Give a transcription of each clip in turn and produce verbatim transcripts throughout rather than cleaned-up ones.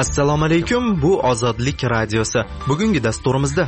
Assalomu alaykum, bu Ozodlik radiosi. Bugungi dasturimizda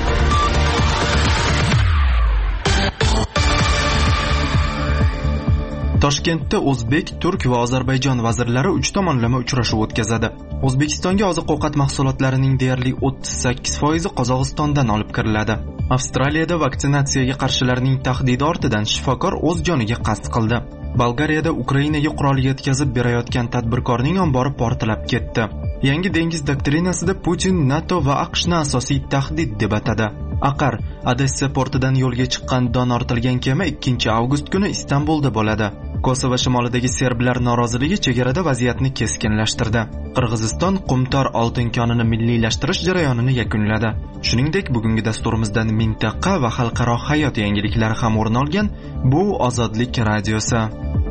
Toshkentda O'zbek, Turk va Ozarbayjon vazirlari uch tomonlama uchrashuv o'tkazadi. O'zbekistonga oziq-ovqat mahsulotlarining deyarli o'ttiz sakkiz foizi Qozog'istondan olib kiriladi. Avstraliyada vaksinatsiyaga qarshilarning tahdidi ortidan shifokor o'z joniga qasd qildi. Bolgariyada Ukrainaga qurol yetkazib berayotgan tadbirkorning ombori portlab ketdi. Yangi dengiz doktrinasida Putin NATO va AQShni asosiy tahdid deb atadi. Aqar Odessa portidan yo'lga chiqqan don ortilgan kema ikkinchi avgust kuni Istanbulda bo'ladi. Kosovo shimolidagi serblar noroziligi chegarada vaziyatni keskinlashtirdi. Qirg'iziston Qumtor oltin konini milliylashtirish jarayonini yakunladi. Shuningdek, bugungi dasturimizdan mintaqa va xalqaro hayot yangiliklari ham o'rin olgan. Bu Ozodlik radiosi.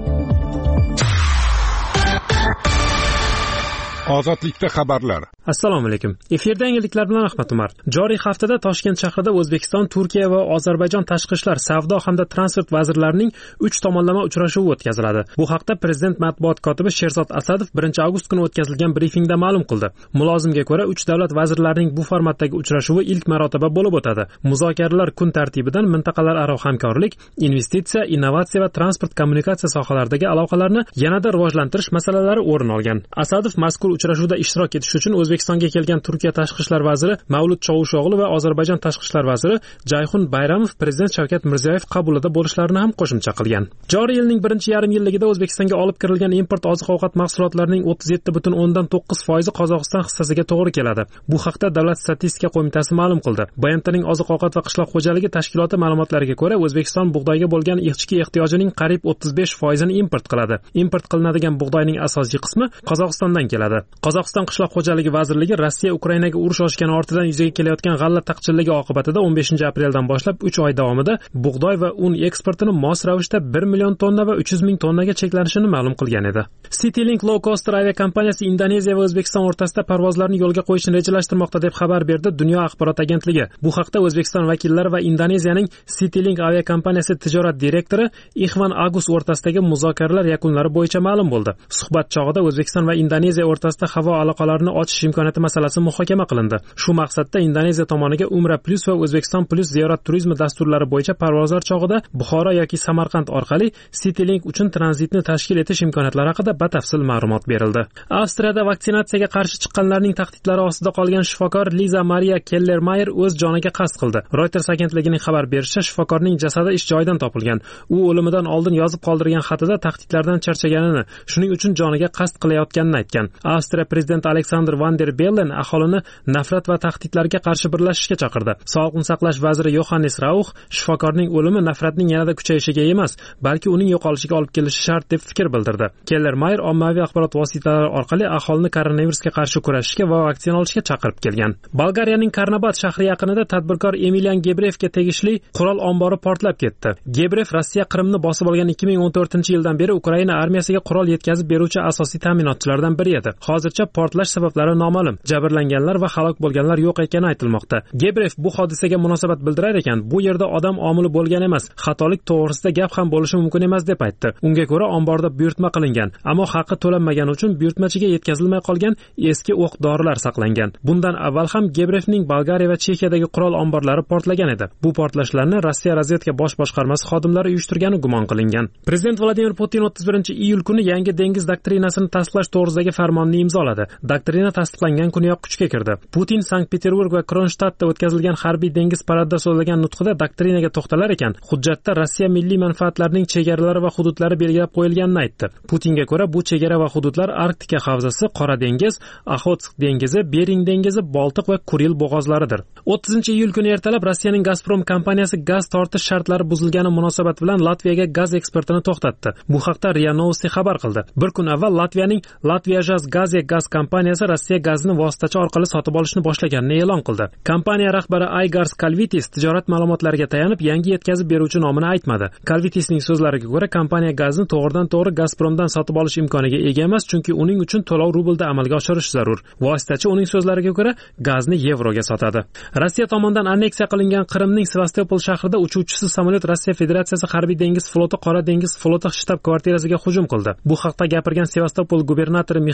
Ozodlikda xabarlar. Assalomu alaykum. Efirda yangiliklar bilan Ahmad Umar. Joriy haftada Toshkent shahrida O'zbekiston, Turkiya va Ozarbayjon tashqi ishlar, savdo hamda transport vazirlarining uch tomonlama uchrashuvi o'tkaziladi. Bu haqda Prezident matbuot kotibi Sherzod Asadov birinchi avgust kuni o'tkazilgan brifingda ma'lum qildi. Mulozimga ko'ra, uch davlat vazirlarining bu formatdagi uchrashuvi ilk marotaba bo'lib o'tadi. Muzokaralar kun tartibidan mintaqalararo hamkorlik, investitsiya, innovatsiya va transport kommunikatsiya sohalaridagi aloqalarni yanada rivojlantirish masalalari o'rin olgan. Asadov mazkur uchrashuvda ishtirok etish uchun O'zbekistonga kelgan Turkiya tashqi ishlar vaziri Mavlud Chovusho'g'li va Ozarbayjon tashqi ishlar vaziri Jayxun Bayramov Prezident Shavkat Mirziyoyev qabulida bo'lishlarini ham qo'shimcha qilgan. Joriy yilning birinchi yarim yilligida O'zbekistonga olib kirilgan import oziq-ovqat mahsulotlarining o'ttiz yetti butun o'ndan to'qqiz foizi Qozog'iston hissasiga to'g'ri keladi. Bu haqda Davlat statistika qo'mitasi ma'lum qildi. B M Tning oziq-ovqat va qishloq xo'jaligi tashkiloti ma'lumotlariga ko'ra, O'zbekiston bug'doyga bo'lgan ichki ehtiyojining qariyb o'ttiz besh foizini import qiladi. Import qilinadigan bug'doyning asosiy qismi Qozog'istondan keladi. Qozog'iston qishloq xo'jaligi vazirligi Rossiya Ukrainaga urush ochgani ortidan yuzaga kelayotgan g'alla taqchilligi oqibatida o'n beshinchi apreldan boshlab uch oy davomida bug'doy va un eksportini mos ravishda bir million tonna va uch yuz ming tonnaga cheklanishini ma'lum qilgan edi. Citylink Low Coaster aviakompaniyasi Indoneziya va O'zbekiston o'rtasida parvozlarni yo'lga qo'yishni rejalashtirmoqda deb xabar berdi Dunyo axborot agentligi. Bu haqda O'zbekiston vakillari va Indoneziyaning Citylink aviakompaniyasi tijorat direktori Ikhvan Agus o'rtasidagi muzokaralar yakunlari bo'yicha ma'lum bo'ldi. Suhbat chog'ida O'zbekiston va Indoneziya o'rtasida havo aloqalarini ochish imkoniyati masalasi muhokama qilindi. Shu maqsadda Indoneziya tomoniga Umra Plus va O'zbekiston Plus ziyorat turizmi dasturlari bo'yicha parvozlar chog'ida Buxoro yoki Samarqand orqali Citylink uchun tranzitni tashkil etish imkoniyatlari haqida batafsil ma'lumot berildi. Avstriyada vaksinatsiyaga qarshi chiqqanlarning tahdidlari ostida qolgan shifokor Liza Maria Keller-Mayer o'z joniga qasd qildi. Reuters agentligining xabar berishicha, shifokorning jasadi ish joyidan topilgan. U o'limidan oldin yozib qoldirgan xatida tahdidlardan charchaganini, shuning uchun joniga qasd qilayotganini aytgan. Avstriya prezidenti Alexander Van der Bellen aholini nafrat va tahdidlarga qarshi birlashishga chaqirdi. Sog'liqni saqlash vaziri Yohannes Rauch shifokorning o'limi nafratning yanada kuchayishiga emas, balki uning yo'qolishiga olib kelishi shart deb fikr bildirdi. Keller-Mayer ommaviy axborot vositalari orqali aholini koronavirusga qarshi kurashishga va vaksina olishga chaqirib kelgan. Bolgariyaning Karnobat shahri yaqinida tadbirkor Emilian Gebrevga tegishli qurol ombori portlab ketdi. Gebrev Rossiya Qrimni bosib olgan ikki ming o'n to'rtinchi yildan beri Ukraina armiyasiga qurol yetkazib beruvchi asosiy ta'minotchilardan biri edi. Hozircha portlash sabablari noma'lum. Jabrlanganlar va halok bo'lganlar yo'q ekani aytilmoqda. Gebrev bu hodisaga munosabat bildirar ekan, bu yerda odam omili bo'lgan emas, xatolik to'g'risida gap ham bo'lishi mumkin emas deb aytdi. Unga ko'ra omborda buyurtma qilingan, ammo haqqi to'lanmagani uchun buyurtmachiga yetkazilmay qolgan eski o'q-dorilar saqlangan. Bundan avval ham Gebrevning Bolgariya va Chexiyadagi qurol omborlari portlagan edi. Bu portlashlarni Rossiya razvedka bosh boshqarmasi xodimlari uyushtirgani gumon qilingan. Prezident Vladimir Putin o'ttiz birinchi iyul kuni yangi dengiz doktrinasini tasdiqlash to'g'risidagi farmonni imzoladi. Doktrina tasdiqlangan kuniyoq kuchga kirdi. Putin Sankt-Peterburg va Kronштадtda o'tkazilgan harbiy dengiz paradida so'zlagan nutqida doktrinaga to'xtalar ekan, hujjatda Rossiya milliy manfaatlarining chegaralari va hududlari belgilab qo'yilganini aytdi. Putinga ko'ra, bu chegara va hududlar Arktika havzasi, Qora dengiz, Oxotsk dengizi, Bering dengizi, Boltiq va Kuril bo'g'ozlaridir. o'ttizinchi iyul kuni ertalab Rossiyaning Gazprom kompaniyasi gaz tortish shartlari buzilgani munosabati bilan Latviyaga gaz eksportini to'xtatdi. Bu haqda RIA Novosti xabar qildi. Bir kun avval Latviyaning Latviyajazgaze gaz kompaniyasi Rossiya gazini vositachi orqali sotib olishni boshlaganini e'lon qildi. Kompaniya rahbari Aigars Kalvitis tijorat ma'lumotlariga tayanib yangi yetkazib beruvchi nomini aytmadi. Kalvitisning so'zlariga ko'ra, kompaniya gazni to'g'ridan-to'g'ri Gazpromdan sotib olish imkoniga ega emas, chunki uning uchun to'lov rublda amalga oshirish zarur. Vositachi uning so'zlariga ko'ra gazni yevroga sotadi. Rossiya tomonidan anneksiya qilingan Qrimning Sevastopol shahrida uchuvchisiz samolyot Rossiya Federatsiyasi harbiy dengiz floti Qora dengiz floti shtab kvartirasiga hujum qildi. Bu haqda gapirgan Sevastopol gubernatori Mixail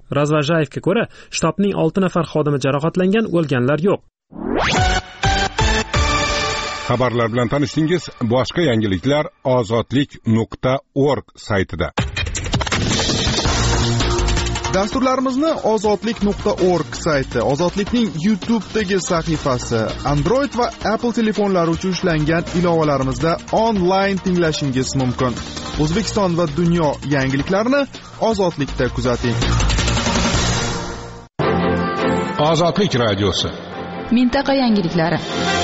Razvajayevga ko'ra, shtabning olti nafar xodimi jarohatlangan, o'lganlar yo'q. Xabarlar bilan tanishdingiz. Boshqa yangiliklar ozodlik nuqta org saytida. Dasturlarimizni ozodlik nuqta org sayti, Ozodlikning YouTube'dagi sahifasi, Android va Apple telefonlari uchun ishlangan ilovalarimizda onlayn tinglashingiz mumkin. O'zbekiston va dunyo yangiliklarini Ozodlikda kuzating. Ozodlik radiosi. Mintaqa yangiliklari.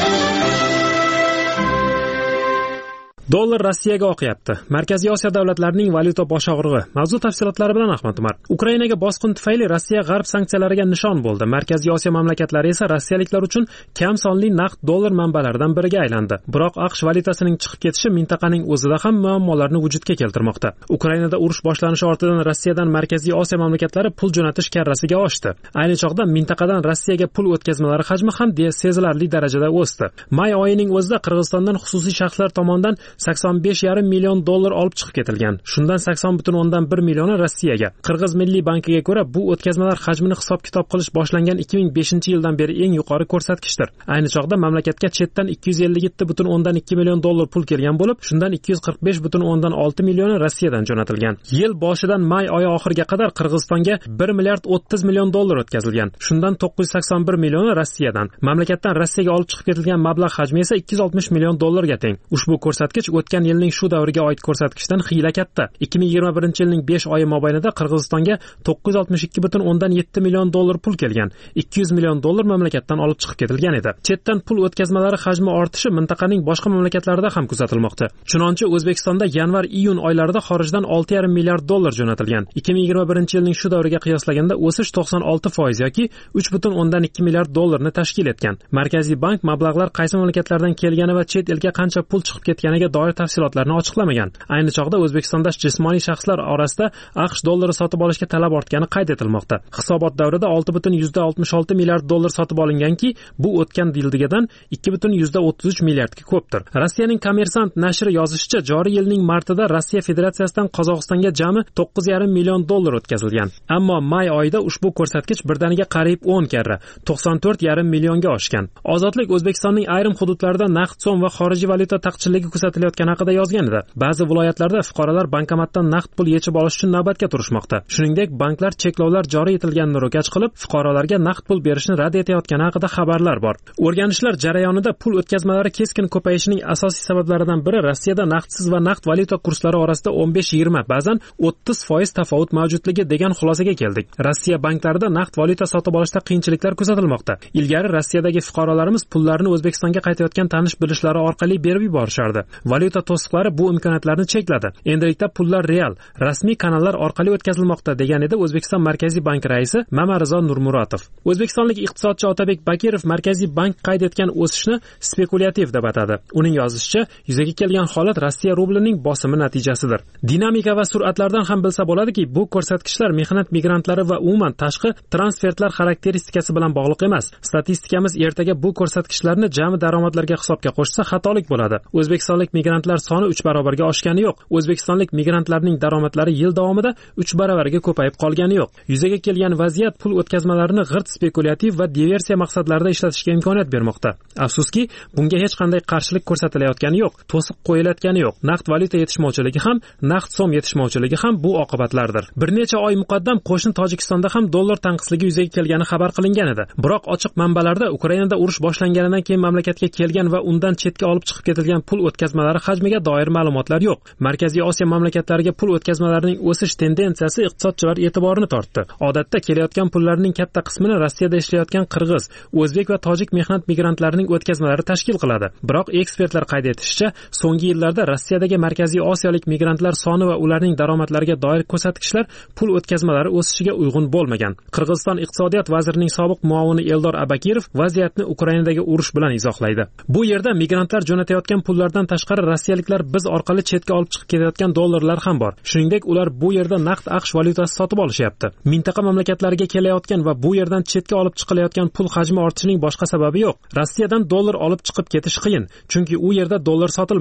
Dollar Rossiyaga oqyapti. Markaziy Osiyo davlatlarining valyuta boshog'rig'i. Mavzu tafsilotlari bilan Ahmad Umar. Ukrainaga bosqin tufayli Rossiya g'arb sanksiyalariga nishon bo'ldi. Markaziy Osiyo mamlakatlari esa rossiyaliklar uchun kam sonli naqd dollar manbalaridan biriga aylandi. Biroq AQSh valyutasining chiqib ketishi mintaqaning o'zida ham muammolarni vujudga keltirmoqda. Ukrainada urush boshlanishi ortidan Rossiyadan Markaziy Osiyo mamlakatlari pul jo'natish karrasiga oshdi. Ayni chog'da mintaqadan Rossiyaga pul o'tkazmalari hajmi ham sezilarli darajada o'sdi. May oyining o'zida Qirg'izistondan xususiy shaxslar tomonidan sakson besh yarim million dollar olib chiqib ketilgan. Shundan sakson butun o'ndan bir millioni Rossiyaga. Qirg'iz Milliy bankiga ko'ra, bu o'tkazmalar hajmini hisob-kitob qilish boshlangan ikki ming beshinchi yildan beri eng yuqori ko'rsatkichdir. Ayni chog'da mamlakatga chetdan ikki yuz ellik yetti butun o'ndan ikki million dollar pul kelgan bo'lib, shundan ikki yuz qirq besh butun o'ndan olti millioni Rossiyadan jo'natilgan. Yil boshidan may oyi oxiriga qadar Qirg'izistonga bir milliard o'ttiz million dollar o'tkazilgan. Shundan to'qqiz yuz sakson bir millioni Rossiyadan. Mamlakatdan Rossiyaga olib chiqib ketilgan mablag' hajmi esa ikki yuz oltmish million dollarga teng. Ushbu ko'rsatkich o'tgan yilning shu davriga oid ko'rsatkichdan xiyla katta. ikki ming yigirma birinchi yilning besh oyi mobaynida Qirg'izistonga to'qqiz yuz oltmish ikki butun o'ndan yetti million dollar pul kelgan. ikki yuz million dollar mamlakatdan olib chiqib ketilgan edi. Chetdan pul o'tkazmalari hajmi ortishi mintaqaning boshqa mamlakatlarida ham kuzatilmoqda. Chunonchi O'zbekistonda yanvar-iyun oylarida xorijdan olti yarim milliard dollar jo'natilgan. ikki ming yigirma birinchi yilning shu davriga qiyoslaganda o'sish to'qson olti foiz yoki uch butun o'ndan ikki milliard dollarni tashkil etgan. Markaziy bank mablag'lar qaysi mamlakatlardan kelgani va chet elga qancha pul chiqib ketganiga doir tafsilotlarni ochiqlamagan. Ayni chog'da O'zbekistonda jismoniy shaxslar orasida AQSh dollari sotib olishga talab ortgani qayd etilmoqda. Hisobot davrida olti butun oltmish olti milliard dollar sotib olinganki, bu o'tgan yildagidan ikki butun o'ttiz uch milliardga ko'pdir. Rossiyaning Kommersant nashri yozishicha, joriy yilning martida Rossiya Federatsiyasidan Qozog'istonga jami to'qqiz yarim million dollar o'tkazilgan. Ammo may oyida ushbu ko'rsatkich birdaniga qariyb o'n karra, to'qson to'rt yarim millionga oshgan. Ozodlik O'zbekistonning ayrim hududlarida naqd so'm va xorijiy valyuta taqchilligi kuzatilayotgani haqida yozgan edi. Ba'zi viloyatlarda fuqarolar bankomatdan naqd pul yechib olish uchun navbatga turishmoqda. Shuningdek, banklar cheklovlar joriy etilganini ro'kach qilib, fuqarolarga naqd pul berishni rad etayotgani haqida xabarlar bor. O'rganishlar jarayonida pul o'tkazmalari keskin ko'payishining asosiy sabablaridan biri Rossiyada naqdsiz va naqd valyuta kurslari orasida o'n besh yigirma, ba'zan o'ttiz foiz tafovut mavjudligi degan xulosaga keldik. Rossiya banklarida naqd valyuta sotib olishda qiyinchiliklar kuzatilmoqda. Ilgari Rossiyadagi fuqarolarimiz pullarini O'zbekistonga qaytayotgan tanish-bilishlari orqali berib yuborishardi. Valyuta to'siqlari bu imkoniyatlarni chekladi. Endilikda pullar real, rasmiy kanallar orqali o'tkazilmoqda, degan edi O'zbekiston Markaziy bank raisi Mamarizo Nurmuratov. O'zbekistonlik iqtisodchi Otabek Bakirov Markaziy bank qayd etgan o'sishni spekulyativ deb atadi. Uning yozishicha, yuzaga kelgan holat Rossiya rublining bosimi natijasidir. Dinamika va sur'atlardan ham bilsa bo'ladiki, bu ko'rsatkichlar mehnat migrantlari va umuman tashqi transfertlar xarakteristikasi bilan bog'liq emas. Statistikamiz ertaga bu ko'rsatkichlarni jami daromadlarga hisobga qo'shsa xatolik bo'ladi. O'zbekistonlik migrantlar soni uch barobarga oshgani yo'q. O'zbekistonlik migrantlarning daromadlari yil davomida uch barobarga ko'payib qolgani yo'q. Yuzaga kelgan vaziyat pul o'tkazmalarini g'irt spekulyativ va diversiya maqsadlarida ishlatishga imkoniyat bermoqda. Afsuski, bunga hech qanday qarshilik ko'rsatilayotgani yo'q, to'siq qo'yilayotgani yo'q. Naqd valyuta yetishmovchiligi ham, naqd so'm yetishmovchiligi ham bu oqibatlardir. Bir necha oy muqaddam qo'shni Tojikistonda ham dollar tanqisligi yuzaga kelgani xabar qilingan edi. Biroq ochiq manbalarda Ukrainada urush boshlanganidan keyin mamlakatga kelgan va undan chetga olib chiqib ketilgan pul o'tkazmalari hajmiga doir ma'lumotlar yo'q. Markaziy Osiyo mamlakatlariga pul o'tkazmalarining o'sish tendensiyasi iqtisodchilar e'tiborini tortdi. Odatda kelayotgan pullarning katta qismini Rossiyada ishlayotgan qirg'iz, o'zbek va tojik mehnat migrantlarining o'tkazmalari tashkil qiladi. Biroq ekspertlar qayd etishicha, so'nggi yillarda Rossiyadagi Markaziy Osiyolik migrantlar soni va ularning daromadlariga doir ko'rsatkichlar pul o'tkazmalari o'sishiga uyg'un bo'lmagan. Qirg'iziston iqtisodiyot vazirining sobiq muavini Eldor Abakirov vaziyatni Ukrainadagi urush bilan izohlaydi. Bu yerda migrantlar jo'natayotgan pullardan tashqari rossiyaliklar biz orqali chetga olib chiqib ketayotgan dollarlar ham bor. Shuningdek, ular bu yerda naqd AQSh valyutasi sotib olishyapti. Mintaqa mamlakatlariga kelayotgan va bu yerdan chetga olib chiqilayotgan pul hajmi ortishining boshqa sababi yo'q. Rossiyadan dollar olib chiqib ketish qiyin, chunki u yerda dollar sotilmaydi.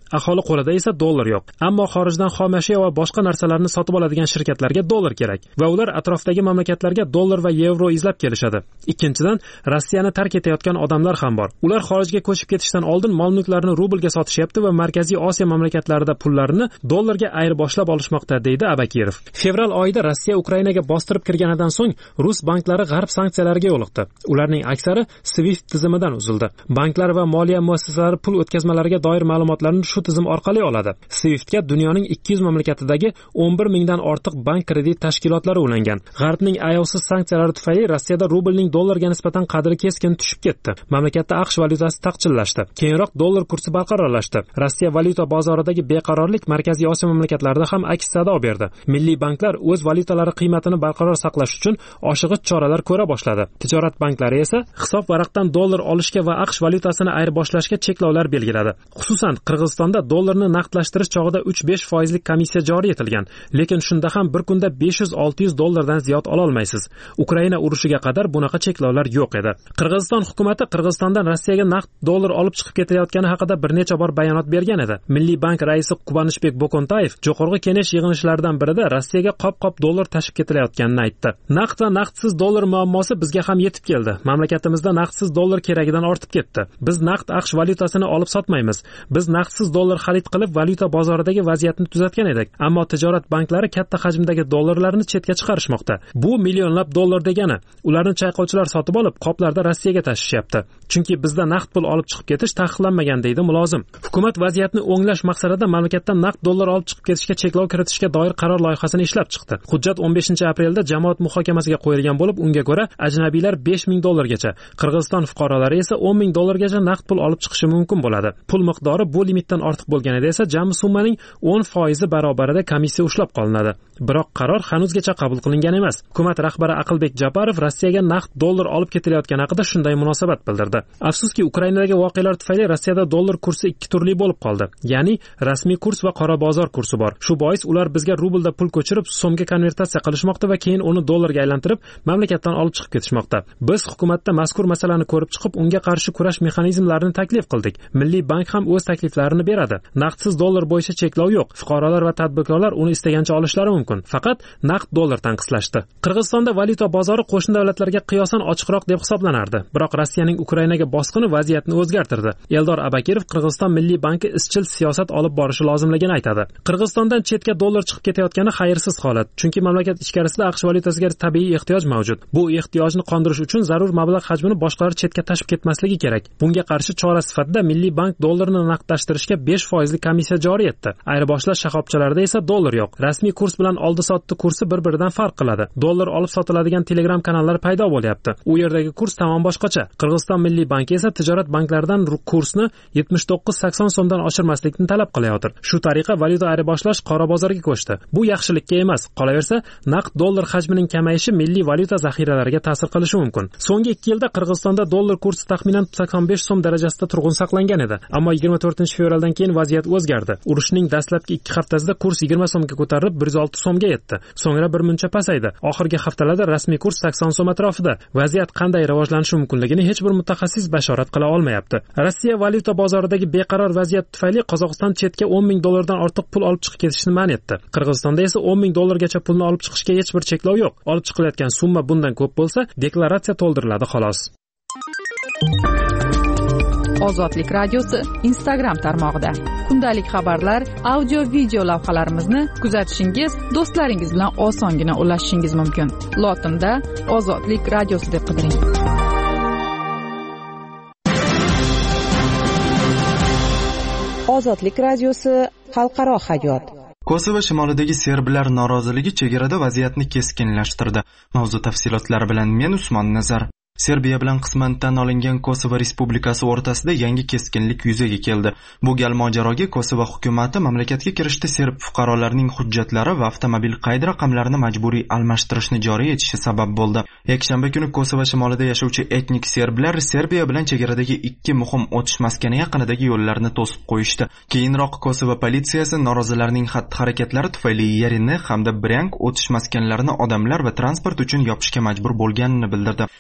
Aholi qo'lida esa dollar yo'q. Ammo xorijdan xom ashyo va boshqa narsalarni sotib oladigan shirkatlarga dollar kerak va ular atrofdagi mamlakatlarga dollar va yevro izlab kelishadi. Ikkinchidan, Rossiyani tark etayotgan odamlar ham bor. Ular xorijga ko'chib ketishdan oldin mol-mulklarini rublga sotishyapti va Markaziy Osiyo mamlakatlarida pullarini dollarga ayirboshlab olishmoqda, deydi Abakirov. Fevral oyida Rossiya Ukrainaga bostirib kirganidan so'ng rus banklari g'arb sanksiyalariga yo'liqdi. Ularning aksari SWIFT tizimidan uzildi. Banklar va moliya muassasalari pul o'tkazmalariga doir ma'lumotlarni shu tizim orqali oladi. SWIFTga dunyoning ikki yuz mamlakatidagi o'n bir mingdan ortiq bank kredit tashkilotlari ulangan. G'arbning ayovsiz sanksiyalari tufayli Rossiyada rublning dollarga nisbatan qadri keskin tushib ketdi. Mamlakatda AQSh valyutasi taqchillashdi. Keyinroq dollar kursi barqarorlashdi. Rossiya valyuta bozoridagi beqarorlik Markaziy Osiyo mamlakatlarida ham aks sado berdi. Milliy banklar o'z valyutalari qiymatini barqaror saqlash uchun oshig'ich choralar ko'ra boshladi. Tijorat banklari esa hisob varaqdan dollar olishga va AQSh valyutasini ayirboshlashga cheklovlar belgiladi. Xususan, Qirg'izistonda dollarni naqdlashtirish chog'ida uch besh foizlik komissiya joriy etilgan, lekin shunda ham bir kunda besh yuz olti yuz dollardan ziyod ola olmaysiz. Ukraina urushiga qadar bunaqa cheklovlar yo'q edi. Qirg'iziston hukumati Qirg'izistondan Rossiyaga naqd dollar olib chiqib ketayotgani haqida bir necha bor bayonot bergan edi. Milliy bank raisi Qubanishbek Bokontayev Jo'qorg'i Kengash yig'ilishlaridan birida Rossiyaga qop-qop dollar tashib ketilayotganini aytdi. Naqd va naqdsiz dollar muammosi bizga ham yetib keldi. Mamlakatimizda naqdsiz dollar keragidan ortib ketdi. Biz naqd AQSh valyutasini olib sotmaymiz. Biz naqdsiz dollar xarid qilib valyuta bozoridagi vaziyatni tuzatgan edik. Ammo tijorat banklari katta hajmdagi dollarlarni chetga chiqarishmoqda. Bu millionlab dollar degani. Ularni chayqovchilar sotib olib, qoplarda Rossiyaga tashishyapti. Chunki bizda naqd pul olib chiqib ketish taqiqlanmagan, deydi mulozim. Hukumat vaziyatni o'nglash maqsadida mamlakatdan naqd dollar olib chiqib ketishga cheklov kiritishga doir qaror loyihasini ishlab chiqdi. Hujjat o'n beshinchi aprelda jamoat muhokamasiga qo'yilgan bo'lib, unga ko'ra ajnabiylar besh ming dollargacha, Qirg'iziston fuqarolari esa o'n ming dollargacha naqd pul olib chiqishi mumkin bo'ladi. Pul miqdori bu limitdan ortiq bo'lganida esa jami summaning o'n foizi barobarida komissiya ushlab qolinadi. Biroq qaror hanuzgacha qabul qilingan emas. Hukumat rahbari Aqlbek Japarov Rossiyaga naqd dollar olib ketilayotgani haqida shunday munosabat bildirdi. Afsuski, Ukrainadagi voqealar tufayli Rossiyada dollar kursi ikki turli bo'lib qoldi. Ya'ni rasmiy kurs va qora bozor kursi bor. Shu bois ular bizga rublda pul ko'chirib, so'mga konvertatsiya qilishmoqda va keyin uni dollarga aylantirib, mamlakatdan olib chiqib ketishmoqda. Biz hukumatda mazkur masalani ko'rib chiqib, unga qarshi kurash mexanizmlarini taklif qildik. Milliy bank ham o'z takliflarini beradi. Naqdsiz dollar bo'yicha cheklov yo'q. Fuqarolar va tadbirkorlar uni istagancha olishlari mumkin. Faqat naqd dollar tanqislashdi. Qirg'izistonda valyuta bozori qo'shni davlatlarga qiyosan ochiqroq deb hisoblanardi. Biroq Rossiyaning Ukrainaga bosqini vaziyatni o'zgartirdi. Eldor Abakirov Qirg'iziston Milliy banki izchil siyosat olib borishi lozimligini aytadi. Qirg'izistondan chetga dollar chiqib ketayotgani xayrsiz holat, chunki mamlakat ichkarisida AQSh valyutasiga tabiiy ehtiyoj mavjud. Bu ehtiyojni qondirish uchun zarur mablag' hajmini boshqalar chetga tashib ketmasligi kerak. Bunga qarshi chora sifatida Milliy bank dollarni naqdlashtirishga besh foizli komissiya joriy etdi. Ayirboshlash shoxobchalarida esa dollar yo'q. Rasmiy kurs bilan oldi-sotdi kursi bir-biridan farq qiladi. Dollar olib sotiladigan Telegram kanallar paydo bo'lyapti. U yerdagi kurs tamom boshqacha. Qirg'iziston Milliy banki esa tijorat banklaridan kursni yetmish to'qqiz sakson so'mdan oshirmaslikni talab qilayotir. Shu tariqa valyuta ayirboshlash qora bozorga ko'chdi. Bu yaxshilikka emas. Qolaversa, naqd dollar hajmining kamayishi milliy valyuta zaxiralariga ta'sir qilishi mumkin. So'nggi ikki yilda Qirg'izistonda dollar kursi taxminan sakson besh so'm darajasida turg'un saqlangan edi. Ammo yigirma to'rtinchi fevraldan keyin vaziyat o'zgardi. Urushning dastlabki ikki haftasida kurs yigirma so'mga ko'tarilib bir yuz olti so'mga yetdi. So'ngra bir muncha pasaydi. Oxirgi haftalarda rasmiy kurs sakson so'm atrofida. Vaziyat qanday rivojlanishi mumkinligini hech bir mutaxassis bashorat qila olmayapti. Rossiya valyuta bozoridagi beqaror vaziyat tufayli Qozog'iston chetga o'n ming dollardan ortiq pul olib chiqib ketishni man etdi. Qirg'izistonda esa o'n ming dollargacha pulni olib chiqishga hech bir cheklov yo'q. Olib chiqilayotgan summa bundan ko'p bo'lsa, deklaratsiya to'ldiriladi xolos. Ozodlik radiosi Instagram tarmog'ida kundalik xabarlar, audio video lavhalarimizni kuzatishingiz, do'stlaringiz bilan osongina ulashishingiz mumkin. Lotinda Ozodlik radiosi deb qidiring. Ozodlik radiosi xalqaro hayot. Kosovo shimolidagi serblar noroziligi chegarada vaziyatni keskinlashtirdi. Mavzu tafsilotlari bilan men Usmon Nazar. Serbiya bilan qisman tan olingan Kosovo Respublikasi o'rtasida yangi keskinlik yuzaga keldi. Bu gal mojaroga Kosovo hukumati mamlakatga kirishda serb fuqarolarining hujjatlari va avtomobil qayd raqamlarini majburiy almashtirishni joriy etishi sabab bo'ldi. Yakshanba kuni Kosovo shimolida yashovchi etnik serblar Serbiya bilan chegaradagi ikki muhim o'tish maskani yaqinidagi yo'llarni to'sib qo'yishdi. Keyinroq Kosovo politsiyasi norozilarning xatti-harakatlari tufayli Yerini hamda Bryansk o'tish maskanlarini odamlar va transport uchun yopishga majbur bo'lganini bildirdi. Kosovo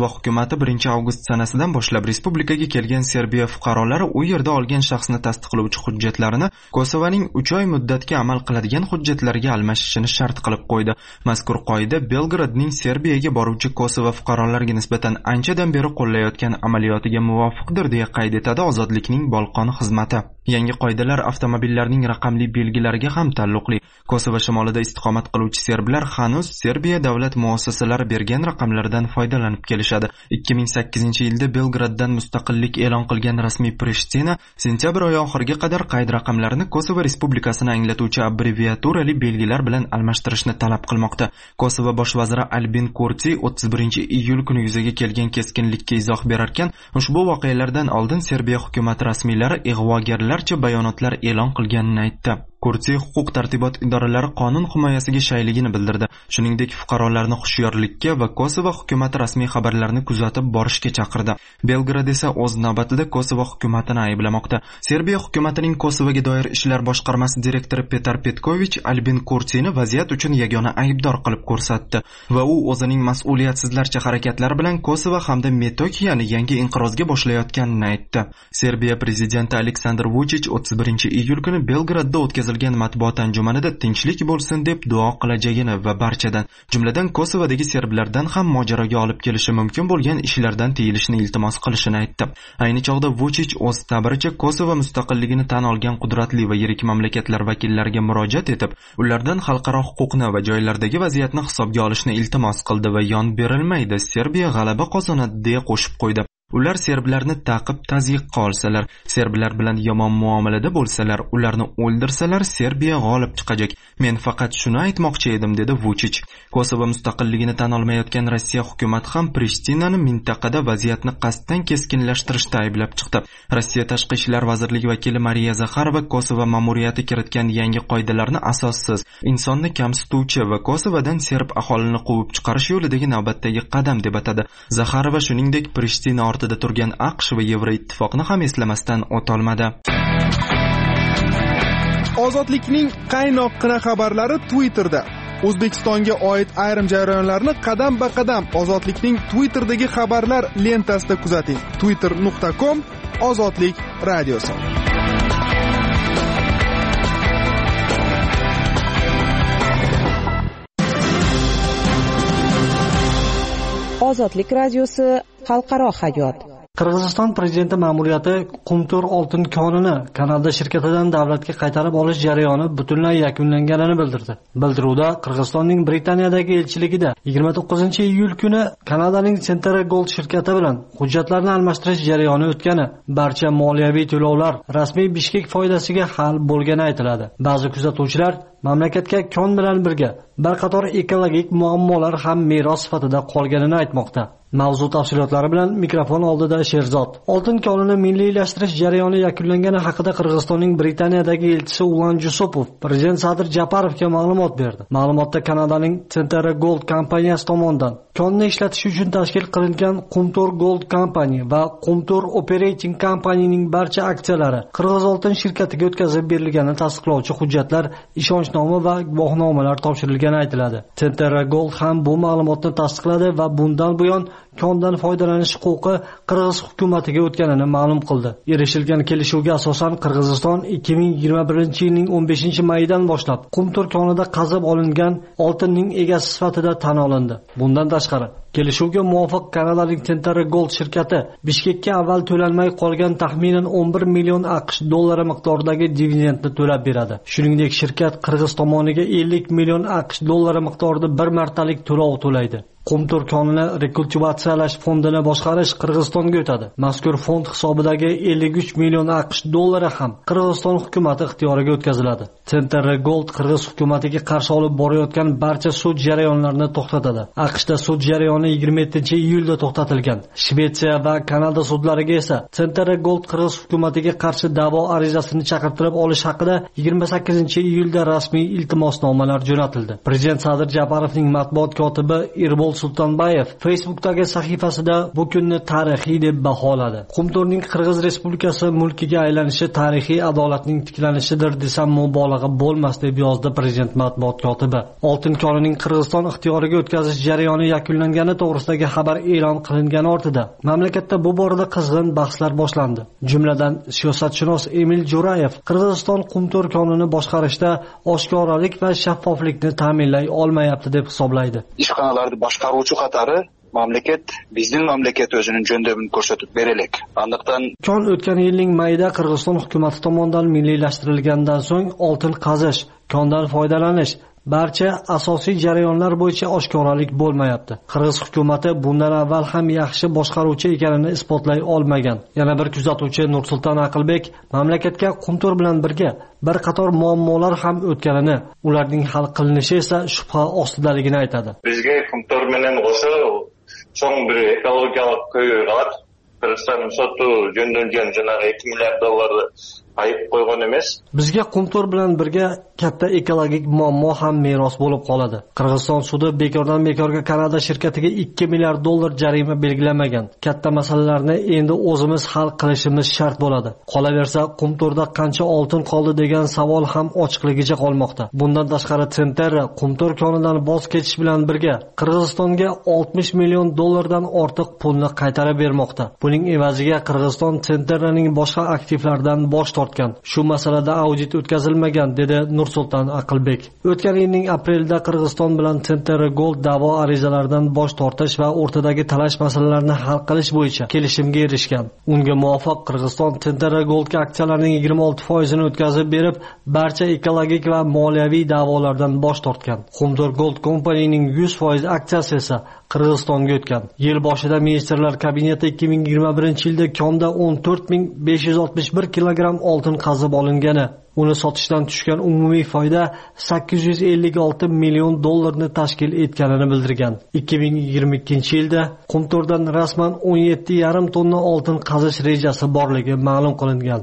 hukumatı birinchi avgust sanasidan boshlab respublikaga kelgan Serbiya fuqarolari u yerda olgan shaxsni tasdiqlovchi hujjatlarini Kosovoning uch oy muddatga amal qiladigan hujjatlarga almashishini shart qilib qo'ydi. Mazkur qoida Belgradning Serbiyaga boruvchi Kosovo fuqarolariga nisbatan anchadan beri qo'llayotgan amaliyotiga muvofiqdir deya qayd etadi Ozodlikning Bolqon xizmati. Yangi qoidalar avtomobillarning raqamli belgilariga ham taalluqli. Kosovo shimolida istiqomat qiluvchi serblar hanuz Serbiya davlat muassasalari bergan raqamlardan foydalanib kelishadi. ikki ming sakkizinchi yilda Belgraddan mustaqillik e'lon qilgan rasmiy Prishtina sentyabr oyi oxiriga qadar qayd raqamlarini Kosovo respublikasini anglatuvchi abbreviaturali belgilar bilan almashtirishni talab qilmoqda. Kosovo bosh vaziri Albin Kurti o'ttiz birinchi iyul kuni yuzaga kelgan keskinlikka izoh berarkan, ushbu voqealardan oldin Serbiya hukumat rasmiylari ig'vogarlarcha bayonotlar e'lon qilganini aytdi. Kurti huquq tartibot idoralari qonun himoyasiga shayligini bildirdi. Shuningdek, fuqarolarni hushyorlikka va Kosovo hukumati rasmiy xabarlarini kuzatib borishga chaqirdi. Belgrad esa o'z navbatida Kosovo hukumatini ayblamoqda. Serbiya hukumatining Kosovoga doir ishlar boshqarmasi direktori Petar Petkovich Albin Kurtini vaziyat uchun yagona aybdor qilib ko'rsatdi va u o'zining mas'uliyatsizlarcha harakatlari bilan Kosovo hamda Metokiyani yangi inqirozga boshlayotganini aytdi. Serbiya prezidenti Aleksandr Vuchich o'ttiz birinchi iyul kuni Belgradda o'tkazilgan matbuot anjumanida tinchlik bo'lsin deb duo qilajagini va barchadan, jumladan Kosovodagi serblardan ham mojaroga olib kelishi mumkin bo'lgan ishlardan tiyilishni iltimos qilishini aytdi. Ayni chog'da Vuchich o'z ta'biricha Kosovo mustaqilligini tan olgan qudratli va yirik mamlakatlar vakillariga murojaat etib, ulardan xalqaro huquqni va joylardagi vaziyatni hisobga olishni iltimos qildi va yon berilmaydi, Serbiya g'alaba qozonadi deya qo'shib qo'ydi. Ular serblarni taqib tazyiqqa olsalar, serblar bilan yomon muomalada bo'lsalar, ularni o'ldirsalar, Serbiya g'olib chiqajak. Men faqat shuni aytmoqchi edim, dedi Vuchich. Kosovo mustaqilligini tan olmayotgan Rossiya hukumati ham Prishtinani mintaqada vaziyatni qasddan keskinlashtirishda ayblab chiqdi. Rossiya tashqi ishlar vazirligi vakili Mariya Zakharova Kosovo ma'muriyati kiritgan yangi qoidalarni asossiz, insonni kamsituvchi va Kosovodan serb aholini quvib chiqarish yo'lidagi navbatdagi qadam deb atadi. Zakharova shuningdek Prishtina ortida turgan AQSh va Yevroittifoqni ham eslamasdan o'tolmadi. Ozodlikning qaynoqqina xabarlari Twitterda. O'zbekistonga oid ayrim jarayonlarni qadam-ba-qadam Ozodlikning Twitterdagi xabarlar lentasida kuzating. twitter nuqta com Ozodlik radiosi. Ozodlik radiosi xalqaro hayot. Qirg'iziston prezidenti ma'muriyati Qumtor oltin konini Kanada shirkatidan davlatga qaytarib olish jarayoni butunlay yakunlanganini bildirdi. Bildiruvda Qirg'izistonning Britaniyadagi elchiligida yigirma to'qqizinchi iyul kuni Kanadaning Central Gold shirkati bilan hujjatlarni almashtirish jarayoni o'tgani, barcha moliyaviy to'lovlar rasmiy Bishkek foydasiga hal bo'lgani aytiladi. Ba'zi kuzatuvchilar mamlakatga kon bilan birga bir qator ekologik muammolar ham meros sifatida qolganini aytmoqda. Mavzu tafsilotlari bilan mikrofon oldida Sherzod. Oltin konini milliylashtirish jarayoni yakunlangani haqida Qirg'izistonning Britaniyadagi elchisi Ulan Jusupov prezident Sadir Japarovga ma'lumot berdi. Ma'lumotda Kanadaning Central Gold kompaniyasi tomonidan konni ishlatish uchun tashkil qilingan Qumtor Gold Company va Qumtor Operating Company'ning barcha aksiyalari Qirg'iz oltin shirkatiga o'tkazib berilganini tasdiqlovchi hujjatlar, ishonchnoma va guvohnomalar topshirilgani aytiladi. Central Gold ham bu ma'lumotni tasdiqladi va bundan buyon kondan foydalanish huquqi Qirg'iz hukumatiga o'tganini ma'lum qildi. Erishilgan kelishuvga asosan Qirg'iziston ikki ming yigirma birinchi yilning o'n beshinchi mayidan boshlab Qumtor konida qazib olingan oltinning egasi sifatida tan olindi. Bundan tashqari, kelishuvga muvofiq Kanadaning Central Gold shirkati Bishkekka avval to'lanmay qolgan taxminan o'n bir million AQSh dollari miqdoridagi dividendni to'lab beradi. Shuningdek, shirkat Qirg'iz tomoniga ellik million AQSh dollari miqdorida bir martalik to'lov to'laydi. Qumtor konini rekultivatsiyalash fondini boshqarish Qirg'izistonga o'tadi. Mazkur fond hisobidagi ellik uch million AQSh dollari ham Qirg'iziston hukumati ixtiyoriga o'tkaziladi. Central Gold Qirg'iz hukumatiga qarshi olib borayotgan barcha sud jarayonlarini to'xtatadi. AQShda sud jarayoni yigirma yettinchi iyulda to'xtatilgan. Shvetsiya va Kanada sudlariga esa Central Gold Qirg'iz hukumatiga qarshi da'vo arizasini chaqirtirib olish haqida yigirma sakkizinchi iyulda rasmiy iltimosnomalar jo'natildi. Prezident Sadir Japarovning matbuot kotibi Erbol Sultonbayev Facebook'dagi sahifasida bu kunni tarixiy deb baholadi. Qumtorning Qirg'iz Respublikasi mulkiga aylanishi tarixiy adolatning tiklanishidir desam mubolag'a bo'lmas deb yozdi prezident matbuot kotibi. Oltin konining Qirg'iziston ixtiyoriga o'tkazish jarayoni yakunlangani bo'lgani to'g'risidagi xabar e'lon qilingani ortida mamlakatda bu borada qizg'in bahslar boshlandi. Jumladan siyosatshunos Emil Jo'rayev Qirg'iziston qumtor konini boshqarishda oshkoralik va shaffoflikni ta'minlay olmayapti deb hisoblaydi. Ishxonalarni boshqaruvchi qatori mamlakat bizning mamlakat o'zining jo'ndamini ko'rsatib beraylik. Andaqdan kon o'tgan yilning mayida Qirg'iziston hukumati tomonidan milliylashtirilgandan so'ng oltin qazish, kondan foydalanish barcha asosiy jarayonlar bo'yicha oshkoralik bo'lmayapti. Qirg'iz hukumati bundan avval ham yaxshi boshqaruvchi ekanini isbotlay olmagan. Yana bir kuzatuvchi Nursulton Aqilbek mamlakatga qumtor bilan birga bir qator muammolar ham o'tganini, ularning hal qilinishi esa shubha ostidaligini aytadi. Bizga qumtor bilan o'sa so'ng bir ekologiyalik ko'ylar Qirg'iziston sotu jo'ndangan janaga ikki milliard dollarni ayib qo'ygan emas. Bizga qumtor bilan birga katta ekologik muammo ham meros bo'lib qoladi. Qirg'iziston sudi bekordan bekorga Kanada shirkatiga ikki milliard dollar jarima belgilamagan. Katta masalalarni endi o'zimiz hal qilishimiz shart bo'ladi. Qolaversa, qumtorda qancha oltin qoldi degan savol ham ochiqligicha qolmoqda. Bundan tashqari Tenterra qumtor konidan voz kechish bilan birga Qirg'izistonga oltmish million dollardan ortiq pulni qaytarib bermoqda. Buning evaziga Qirg'iziston Tenterraning boshqa aktivlaridan bosh tortgan. Shu masalada audit o'tkazilmagan, dedi Nursulton Aqilbek. O'tgan yilning aprelida Qirg'iziston bilan Tenterra Gold da'vo arizalaridan bosh tortish va o'rtadagi talash masalalarini hal qilish bo'yicha kelishimga erishgan. Unga muvofiq Qirg'iziston Tenterra Goldga aksiyalarning yigirma olti foizini o'tkazib berib, barcha ekologik va moliyaviy da'volardan bosh tortgan. Qumtor Gold kompaniyaning yuz foiz aksiyasi esa Qirg'izistonga o'tgan. Yil boshida ministrlar kabineti ikki ming yigirma birinchi yilda konda o'n to'rt ming besh yuz oltmish bir kilogramm oltin qazib olingani, uni sotishdan tushgan umumiy foyda sakkiz yuz ellik olti million dollarni tashkil etganini bildirgan. ikki ming yigirma ikkinchi yilda qumtordan rasman o'n yetti yarim tonna oltin qazish rejasi borligi ma'lum qilingan.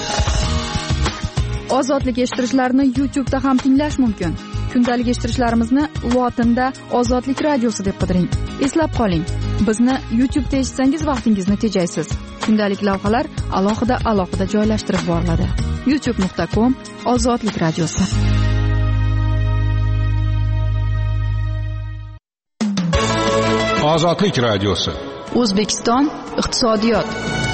Ozodlik eshittirishlarni YouTube da ham tinglash mumkin. Kundalik eshittirishlarimizni Lotinda Ozodlik radiosi deb qidiring. Eslab qoling, bizni YouTube da eshitsangiz vaqtingizni tejaysiz. Kundalik lavhalar alohida alohida joylashtirib boriladi. youtube nuqta com Ozodlik radiosi. Ozodlik radiosi. O'zbekiston iqtisodiyot.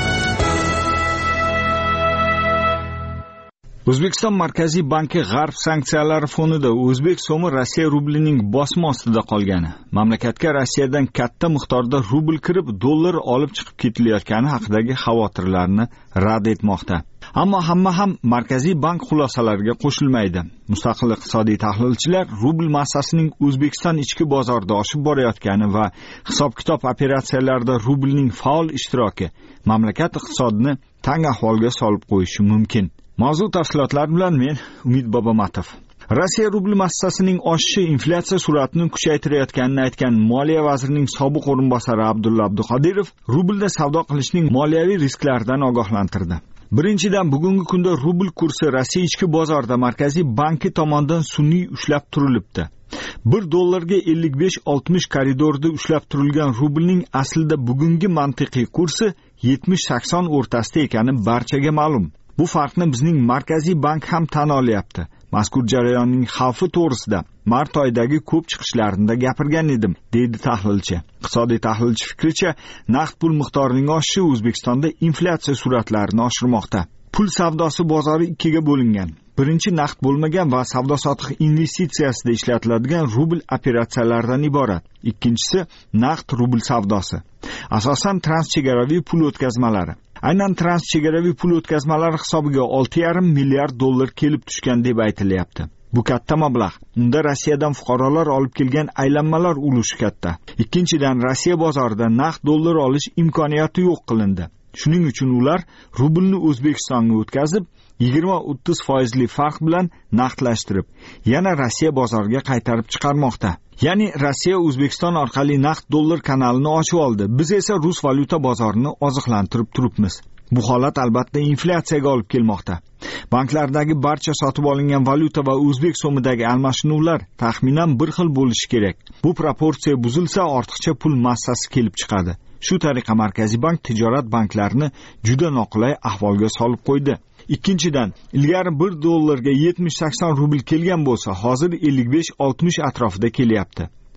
O'zbekiston Markaziy banki G'arb sanksiyalari fonida o'zbek so'mi Rossiya rublining bosimi ostida qolgani, mamlakatga Rossiyadan katta miqdorda rubl kirib, dollar olib chiqib ketilayotgani haqidagi xavotirlarni rad etmoqda. Ammo hamma ham Markaziy bank xulosalariga qo'shilmaydi. Mustaqil iqtisodiy tahlilchilar rubl massasining O'zbekiston ichki bozorida oshib borayotgani va hisob-kitob operatsiyalarida rublning faol ishtiroki mamlakat iqtisodini tang ahvolga solib qo'yishi mumkin. Mavzu tafsilotlari bilan men Umid Bobomatov. Rossiya rubl massasining oshishi inflyatsiya sur'atini kuchaytirayotganini aytgan Moliya vazirining sobiq o'rinbosari Abdulla Abduqodirov rublda savdo qilishning moliyaviy risklaridan ogohlantirdi. Birinchidan, bugungi kunda rubl kursi Rossiya ichki bozorida Markaziy banki tomonidan sun'iy ushlab turilibdi. bir dollarga ellik besh oltmish koridorida ushlab turilgan rublning aslida bugungi mantiqiy kursi yetmish sakson o'rtasida ekani barchaga ma'lum. Bu farqni bizning Markaziy bank ham tan olyapti. Mazkur jarayonning xavfi to'g'risida mart oyidagi ko'p chiqishlarimda gapirgan edim, deydi tahlilchi. Iqtisodiy tahlilchi fikricha, naqd pul miqdorining oshishi O'zbekistonda inflyatsiya sur'atlarini oshirmoqda. Pul savdosi bozori ikkiga bo'lingan. Birinchi naqd bo'lmagan va savdo-sotiq investitsiyasida ishlatiladigan rubl operatsiyalaridan iborat. Ikkinchisi naqd rubl savdosi. Asosan transchegaraviy pul o'tkazmalari. Aynan transchegaraviy pul o'tkazmalari hisobiga olti yarim milliard dollar kelib tushgan deb aytilyapti. Bu katta mablag'. Unda Rossiyadan fuqarolar olib kelgan aylanmalar ulushi katta. Ikkinchidan, Rossiya bozorida naqd dollar olish imkoniyati yo'q qilindi. Shuning uchun ular rublni O'zbekistonga o'tkazib, yigirma o'ttiz foizli farq bilan naqdlashtirib, yana Rossiya bozoriga qaytarib chiqarmoqda. Ya'ni Rossiya O'zbekiston orqali naqd dollar kanalini ochib oldi. Biz esa rus valyuta bozorini oziqlantirib turibmiz. Bu holat albatta inflyatsiyaga olib kelmoqda. Banklardagi barcha sotib olingan valyuta va o'zbek so'midagi almashinuvlar taxminan bir xil bo'lishi kerak. Bu proporsiya buzilsa, ortiqcha pul massasi kelib chiqadi. Shu tariqa Markaziy bank tijorat banklarini juda noqulay ahvolga solib qo'ydi. Ikkinchidan, ilgari bir dollarga yetmish sakson rubl kelgan bo'lsa, hozir ellik besh oltmish atrofida kelyapti.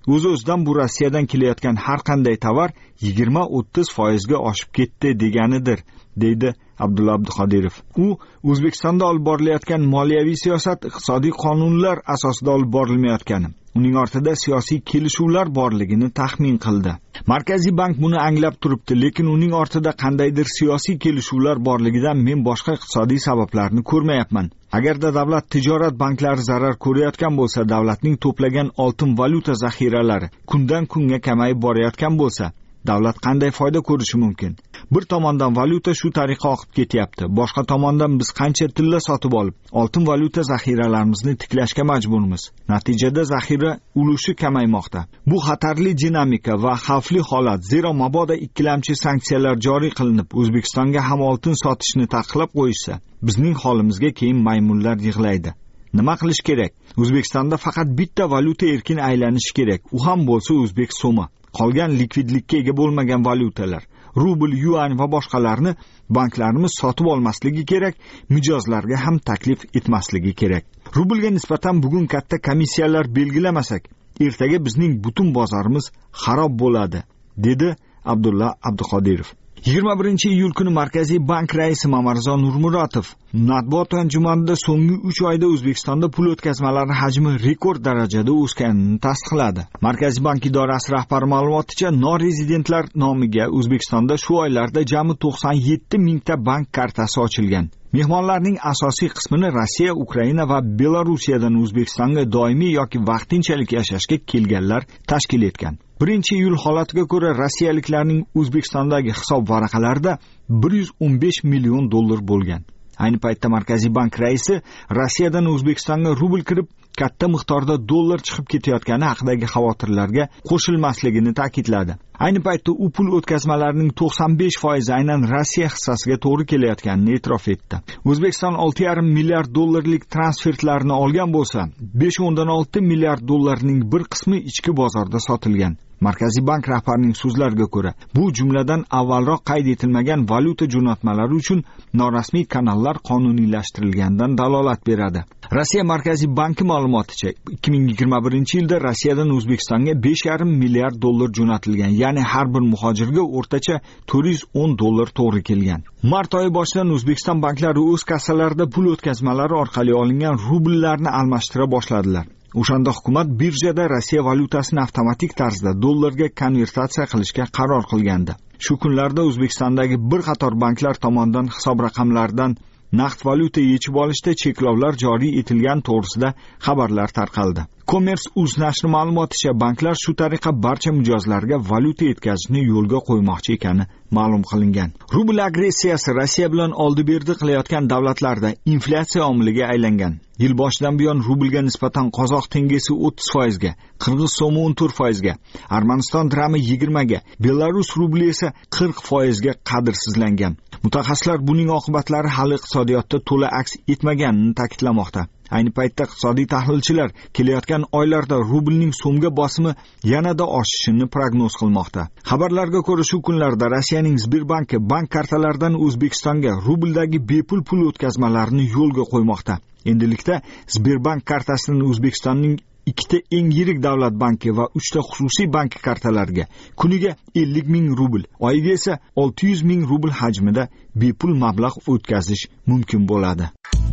O'z-o'zidan bu Rossiyadan kelayotgan har qanday tovar yigirma o'ttiz foizga oshib ketdi deganidir, deydi Abdulla Abduqodirov. U O'zbekistonda olib borilayotgan moliyaviy siyosat iqtisodiy qonunlar asosida olib borilmayotgani, uning ortida siyosiy kelishuvlar borligini taxmin qildi. Markaziy bank buni anglab turibdi, lekin uning ortida qandaydir siyosiy kelishuvlar borligidan men boshqa iqtisodiy sabablarni ko'rmayapman. Agarda davlat tijorat banklari zarar ko'rayotgan bo'lsa, davlatning to'plagan oltin valyuta zaxiralari kundan kunga kamayib borayotgan bo'lsa, davlat qanday foyda ko'rishi mumkin? Bir tomondan valyuta shu tariqa oqib ketyapti, boshqa tomondan biz qancha tilla sotib olib, oltin valyuta zaxiralarimizni tiklashga majburmiz. Natijada zaxira ulushi kamaymoqda. Bu xatarli dinamika va xavfli holat, zero mabodo ikkilamchi sanksiyalar joriy qilinib, O'zbekistonga ham oltin sotishni taqiqlab qo'yishsa, bizning holimizga keyin maymunlar yig'laydi. Nima qilish kerak? O'zbekistonda faqat bitta valyuta erkin aylanishi kerak, u ham bo'lsa o'zbek so'mi. Qolgan likvidlikka ega bo'lmagan valyutalar, rubl, yuan va boshqalarni banklarimiz sotib olmasligi kerak, mijozlarga ham taklif etmasligi kerak. Rublga nisbatan bugun katta komissiyalar belgilamasak, ertaga bizning butun bozorimiz xarob bo'ladi, dedi Abdulla Abduqodirov. yigirma birinchi iyul kuni Markaziy bank raisi Mamarzo Nurmuratov matbuot anjumanida so'nggi uch oyda O'zbekistonda pul o'tkazmalari hajmi rekord darajada o'sganini tasdiqladi. Markaziy bank idorasi rahbari ma'lumoticha, norezidentlar nomiga O'zbekistonda shu oylarda jami to'qson yetti mingta bank kartasi ochilgan. Mehmonlarning asosiy qismini Rossiya, Ukraina va Belorusiyadan O'zbekistonga doimiy yoki vaqtinchalik yashashga kelganlar tashkil etgan. birinchi iyul holatiga ko'ra rossiyaliklarning O'zbekistondagi hisob varaqalarida bir yuz o'n besh million dollar bo'lgan. Ayni paytda Markaziy bank raisi Rossiyadan O'zbekistonga rubl kirib, katta miqdorda dollar chiqib ketayotgani haqidagi xavotirlarga qo'shilmasligini ta'kidladi. Ayni paytda u pul o'tkazmalarining to'qson besh foizi aynan Rossiya hissasiga to'g'ri kelayotganini e'tirof etdi. O'zbekiston olti yarim milliard dollarlik transfertlarni olgan bo'lsa, besh o'ndan olti milliard dollarning bir qismi ichki bozorda sotilgan. Markaziy bank rahbarining so'zlariga ko'ra, bu jumladan avvalroq qayd etilmagan valyuta jo'natmalari uchun norasmiy kanallar qonuniylashtirilgandan dalolat beradi. Rossiya Markaziy banki ma'lumoticha, ikki ming yigirma birinchi yilda Rossiyadan O'zbekistonga besh yarim milliard dollar jo'natilgan, ya'ni har bir muhojirga o'rtacha to'rt yuz o'n dollar to'g'ri kelgan. Mart oyi boshidan O'zbekiston banklari o'z kassalarida pul o'tkazmalari orqali olingan rubllarni almashtira boshladilar. O'shanda hukumat birjada Rossiya valyutasini avtomatik tarzda dollarga konvertatsiya qilishga qaror qilgandi. Shu kunlarda O'zbekistondagi bir qator banklar tomonidan hisob raqamlaridan naqd valyuta yechib olishda cheklovlar joriy etilgan to'g'risida xabarlar tarqaldi. Commerce.uz nashri ma'lumoticha, banklar shu tariqa barcha mijozlarga valyuta yetkazishni yo'lga qo'ymoqchi ekani ma'lum qilingan. Rubl agressiyasi Rossiya bilan oldi-berdi qilayotgan davlatlarda inflyatsiya omiliga aylangan. Yil boshidan buyon rublga nisbatan qozoq tengesi o'ttiz foizga, qirg'iz so'mi o'n to'rt foizga, Armaniston dirhami yigirma ga, Belarus rubli esa qirq foizga qadrsizlangan. Mutaxassislar buning oqibatlari hali iqtisodiyotda to'la aks etmaganini ta'kidlamoqda. Ayni paytda iqtisodiy tahlilchilar kelayotgan oylarda rublning so'mga bosimi yanada oshishini prognoz qilmoqda. Xabarlarga ko'ra, shu kunlarda Rossiyaning Sberbanki bank kartalaridan O'zbekistonga rubldagi bepul pul o'tkazmalarini yo'lga qo'ymoqda. Endilikda Sberbank kartasidan O'zbekistonning ikkita eng yirik davlat banki va uchta xususiy bank kartalariga kuniga ellik ming rubl, oyiga esa olti yuz ming rubl hajmida bepul mablag' o'tkazish mumkin bo'ladi.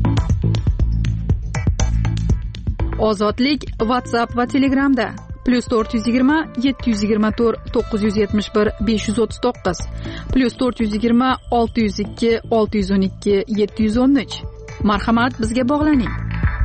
Ozodlik WhatsApp va Telegramda plus to'rt yuz yigirma yetti yuz yigirma to'rt to'qqiz yuz yetmish bir besh yuz o'ttiz to'qqiz plus to'rt yuz yigirma olti yuz ikki olti yuz o'n ikki yetti yuz o'n uch. Marhamat, bizga bog'laning.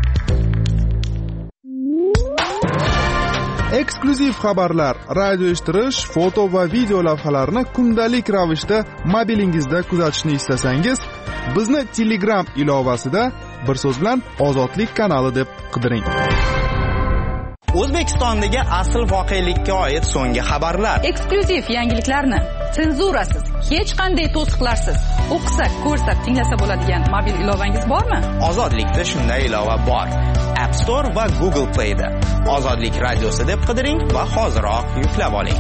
Eksklyuziv xabarlar, radio eshittirish, foto va video lavhalarni kundalik ravishda mobilingizda kuzatishni istasangiz, bizni Telegram ilovasida bir so'z bilan Ozodlik kanali deb qidiring. O'zbekistondagi asl voqelikka oid so'nggi xabarlar, eksklyuziv yangiliklarni senzurasiz, hech qanday to'siqlarsiz o'qisak, ko'rsak, tinglasa bo'ladigan mobil ilovangiz bormi? Ozodlikda shunday ilova bor. App Store va Google Play da Ozodlik radiosi deb qidiring va hoziroq yuklab oling.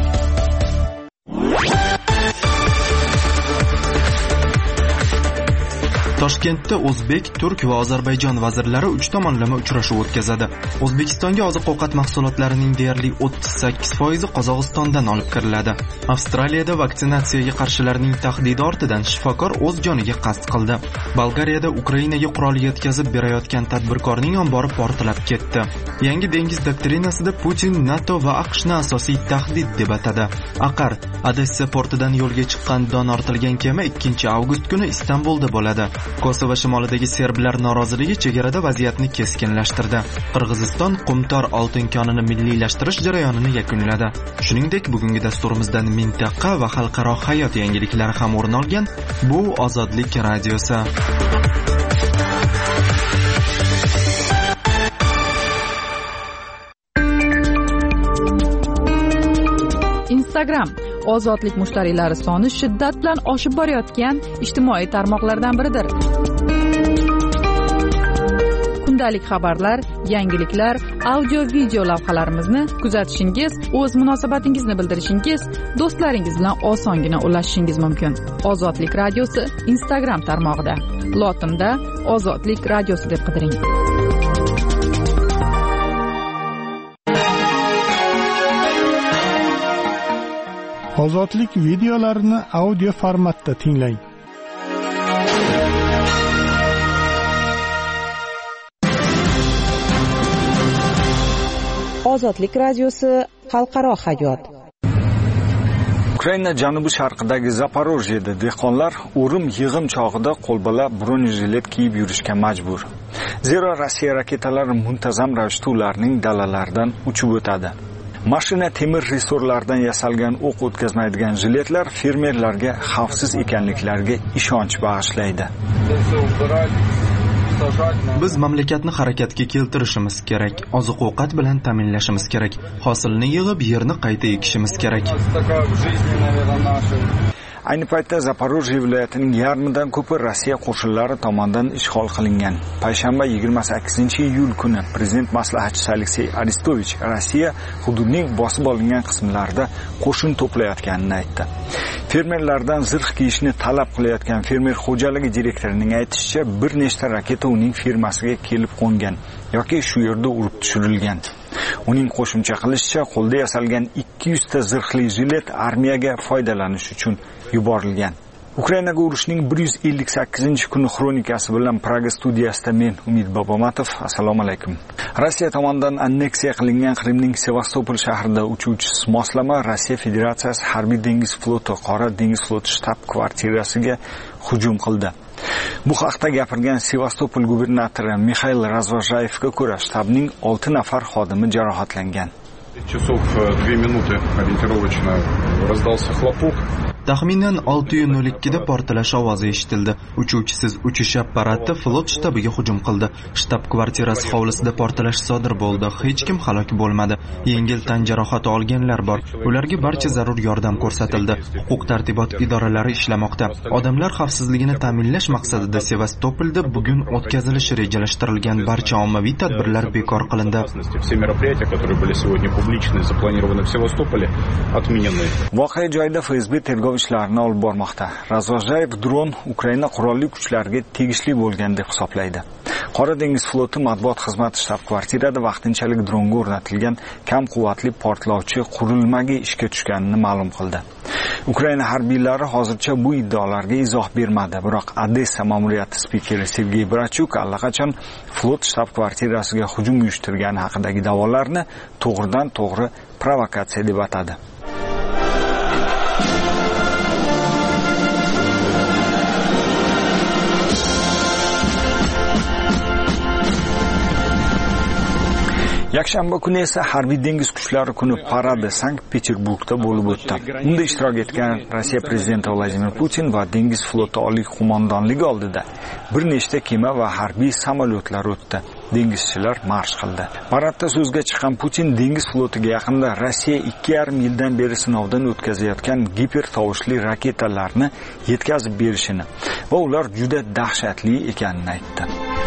Toshkentda O'zbek, Turk va Ozarbayjon vazirlari uch tomonlama uchrashuv o'tkazadi. O'zbekistonga oziq-ovqat mahsulotlarining deyarli o'ttiz sakkiz foizi Qozog'istondan olib kiriladi. Avstraliyada vaksinatsiyaga qarshilarning tahdidi ortidan shifokor o'z joniga qasd qildi. Bolgariyada Ukrainaga qurol yetkazib berayotgan tadbirkorning ombori portlab ketdi. Yangi dengiz doktrinasida Putin NATO va AQShni asosiy tahdid deb atadi. Aqar Odessa portidan yo'lga chiqqan don ortilgan kema ikkinchi avgust kuni Istanbulda bo'ladi. Kosovo shimolidagi serblar noroziligi chegarada vaziyatni keskinlashtirdi. Qirg'iziston Qumtor oltin konini milliylashtirish jarayonini yakunladi. Shuningdek, bugungi dasturimizdan mintaqa va xalqaro hayot yangiliklari ham o'rin olgan. Bu Ozodlik radiosi. Instagram ozodlik mushtariylari soni shiddat bilan oshib borayotgan ijtimoiy tarmoqlardan biridir. Kundalik xabarlar, yangiliklar, audio-video lavhalarimizni kuzatishingiz, o'z munosabatingizni bildirishingiz, do'stlaringiz bilan osongina ulashishingiz mumkin. Ozodlik radiosi Instagram tarmog'ida. Lotinda Ozodlik radiosi deb qidiring. Ozodlik videolarini audio formatda tinglang. Ozodlik radiosi xalqaro hayot. Ukraina janubi sharqidagi Zaporojyeda dehqonlar o'rim yig'im chog'ida qo'lbola bronezhilet kiyib yurishga majbur. Zero Rossiya raketalari muntazam ravishda ularning dalalaridan uchib o'tadi. Mashina temir resorlardan yasalgan o'q o'tkazmaydigan jiletlar fermerlarga xavfsiz ekanliklariga ishonch bag'ishlaydi. Biz mamlakatni harakatga keltirishimiz kerak, oziq-ovqat bilan ta'minlashimiz kerak, hosilni yig'ib yerni qayta ekishimiz kerak. Ayni paytda Zaporojye viloyatining yarmidan ko'pi Rossiya qo'shinlari tomonidan ishg'ol qilingan. Payshanba yigirma sakkizinchi iyul kuni prezident maslahatchisi Aleksey Arestovich Rossiya hududining bosib olingan qismlarida qo'shin to'playotganini aytdi. Fermerlardan zirh kiyishni talab qilayotgan fermer xo'jaligi direktorining aytishicha, bir nechta raketa uning firmasiga kelib qo'ngan yoki shu yerda urib tushirilgan. Uning qo'shimcha qilishicha, qo'lda yasalgan ikki yuz ta zirhli jilet armiyaga foydalanish uchun yuborilgan. Ukrainaga urushning bir yuz ellik sakkizinchi kuni xronikasi bilan Praga studiyasida men Umid Bobomatov. Assalomu alaykum. Rossiya tomonidan anneksiya qilingan Qrimning Sevastopol shahrida uchuvchisiz moslama Rossiya Federatsiyasi harbiy dengiz floti Qora dengiz floti shtab-kvartirasiga hujum qildi. Bu haqda gapirgan Sevastopol gubernatori Mikhail Razvojayevga ko'ra, shtabning olti nafar xodimi jarohatlangan. Часов две минуты ориентировочно раздался хлопок. Taxminan olti nol ikkida portlash ovozi eshitildi. Uchuvchisiz uchish apparati flot shtabiga hujum qildi. Shtab kvartirasi hovlisida portlash sodir bo'ldi. Hech kim halok bo'lmadi. Yengil tan jarohati olganlar bor. Ularga barcha zarur yordam ko'rsatildi. Huquq-tartibot idoralari ishlamoqda. Odamlar xavfsizligini ta'minlash maqsadida Sevastopolda bugun o'tkazilishi rejalashtirilgan barcha ommaviy tadbirlar bekor qilindi. Voqea joyida F S B tergov ishlarini olib bormoqda. Razvojayev dron Ukraina qurolli kuchlariga tegishli bo'lgan deb hisoblaydi. Qora dengiz floti matbuot xizmati shtab-kvartirada vaqtinchalik dronga o'rnatilgan kam quvvatli portlovchi qurilmaga ishga tushganini ma'lum qildi. Ukraina harbiylari hozircha bu iddaolarga izoh bermadi, biroq Odessa ma'muriyati spikeri Sergey Brachuk allaqachon flot shtab-kvartirasiga hujum uyushtirgani haqidagi da'volarni to'g'ridan to'g'ri provokatsiya deb atadi. Yakshanba kuni esa harbiy dengiz kuchlari kuni paradi Sankt-Peterburgda bo'lib o'tdi. Unda ishtirok etgan Rossiya prezidenti Vladimir Putin va dengiz floti oliy qo'mondonligi oldida bir nechta kema va harbiy samolyotlar o'tdi. Dengizchilar marsh qildi. Paradda so'zga chiqqan Putin dengiz flotiga yaqinda Rossiya ikki yarim yildan beri sinovdan o'tkazayotgan giper tovushli raketalarni yetkazib berishini va ular juda dahshatli ekanini aytdi.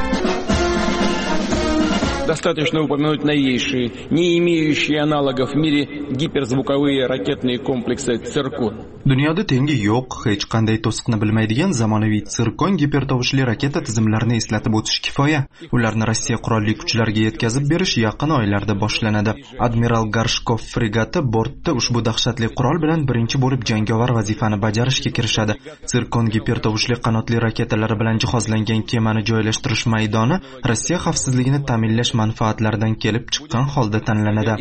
Достаточно упомянуть новейшие, не имеющие аналогов в мире гиперзвуковые ракетные комплексы «Циркон». Dunyoda tengi yo'q, hech qanday to'siqni bilmaydigan zamonaviy sirkon gipertovushli raketa tizimlarini eslatib o'tish kifoya. Ularni Rossiya qurolli kuchlariga yetkazib berish yaqin oylarda boshlanadi. Admiral Gorshkov fregati bortda ushbu dahshatli qurol bilan birinchi bo'lib jangovar vazifani bajarishga kirishadi. Sirkon gipertovushli qanotli raketalari bilan jihozlangan kemani joylashtirish maydoni Rossiya xavfsizligini ta'minlash manfaatlaridan kelib chiqqan holda tanlanadi.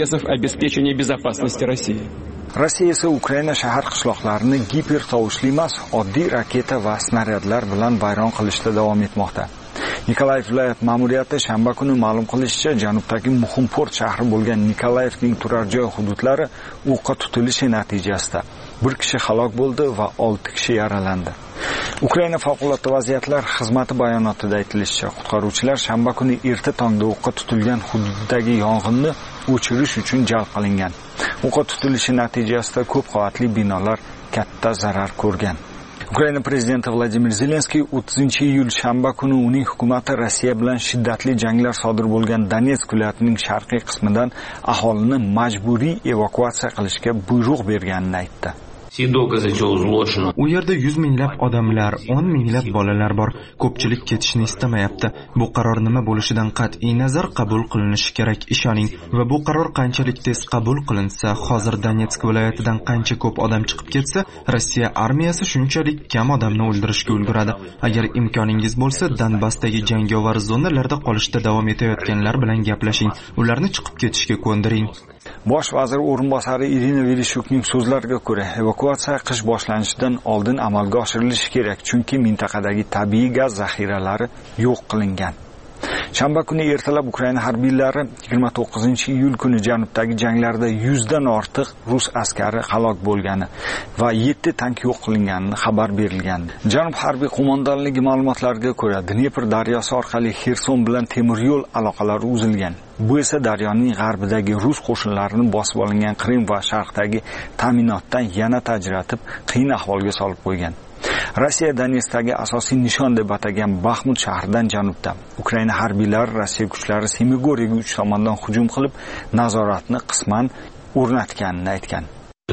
Rossiya esa Ukraina shahar qishloqlarini gipertovushli emas, oddiy raketa va snaryadlar bilan vayron qilishda davom etmoqda. Nikolayev viloyat ma'muriyati shanba kuni ma'lum qilishicha, janubdagi muhim port shahri bo'lgan Nikolayevning turar joy hududlari o'qqa tutilishi natijasida bir kishi halok bo'ldi va olti kishi yaralandi. Ukraina favqulodda vaziyatlar xizmati bayonotida aytilishicha, qutqaruvchilar shanba kuni erta tongda o'qqa tutilgan hududdagi yong'inni o'chirish uchun jalb qilingan. O'qqa tutilishi natijasida ko'p qavatli binolar katta zarar ko'rgan. Ukraina prezidenti Vladimir Zelenskiy o'ttizinchi iyul shanba kuni uning hukumati Rossiya bilan shiddatli janglar sodir bo'lgan Donetsk viloyatining sharqiy qismidan aholini majburiy evakuatsiya qilishga buyruq berganini aytdi. U yerda yuz minglab odamlar, o'n minglab bolalar bor. Ko'pchilik ketishni istamayapti. Bu qaror nima bo'lishidan qat'iy nazar qabul qilinishi kerak, ishoning. Va bu qaror qanchalik tez qabul qilinsa, hozir Donetsk viloyatidan qancha ko'p odam chiqib ketsa, Rossiya armiyasi shunchalik kam odamni o'ldirishga ulguradi. Agar imkoningiz bo'lsa, Donbassdagi jangovar zonalarda qolishda davom etayotganlar bilan gaplashing. Ularni chiqib ketishga ko'ndiring. Bosh vazir o'rinbosari Irina Vereshchukning so'zlariga ko'ra, evakuatsiya qish boshlanishidan oldin amalga oshirilishi kerak, chunki mintaqadagi tabiiy gaz zaxiralari yo'q qilingan. Shanba kuni ertalab Ukraina harbiylari yigirma to'qqizinchi iyul kuni janubdagi janglarda yuzdan ortiq rus askari halok bo'lgani va yetti tank yo'q qilinganini xabar berilgan. Janub harbiy qo'mondonligi ma'lumotlariga ko'ra, Dnepr daryosi orqali Xerson bilan temir yo'l aloqalari uzilgan. Bu esa daryoning g'arbidagi rus qo'shinlarini bosib olingan Qrim va sharqdagi ta'minotdan yana tajratib, qiyin ahvolga solib qo'ygan. Rossiya Donetskdagi asosiy nishon deb atagan Baxmut shahridan janubda. Ukraina harbiylari Rossiya kuchlari Semigoriyga uch tomondan hujum qilib, nazoratni qisman o'rnatganini aytgan.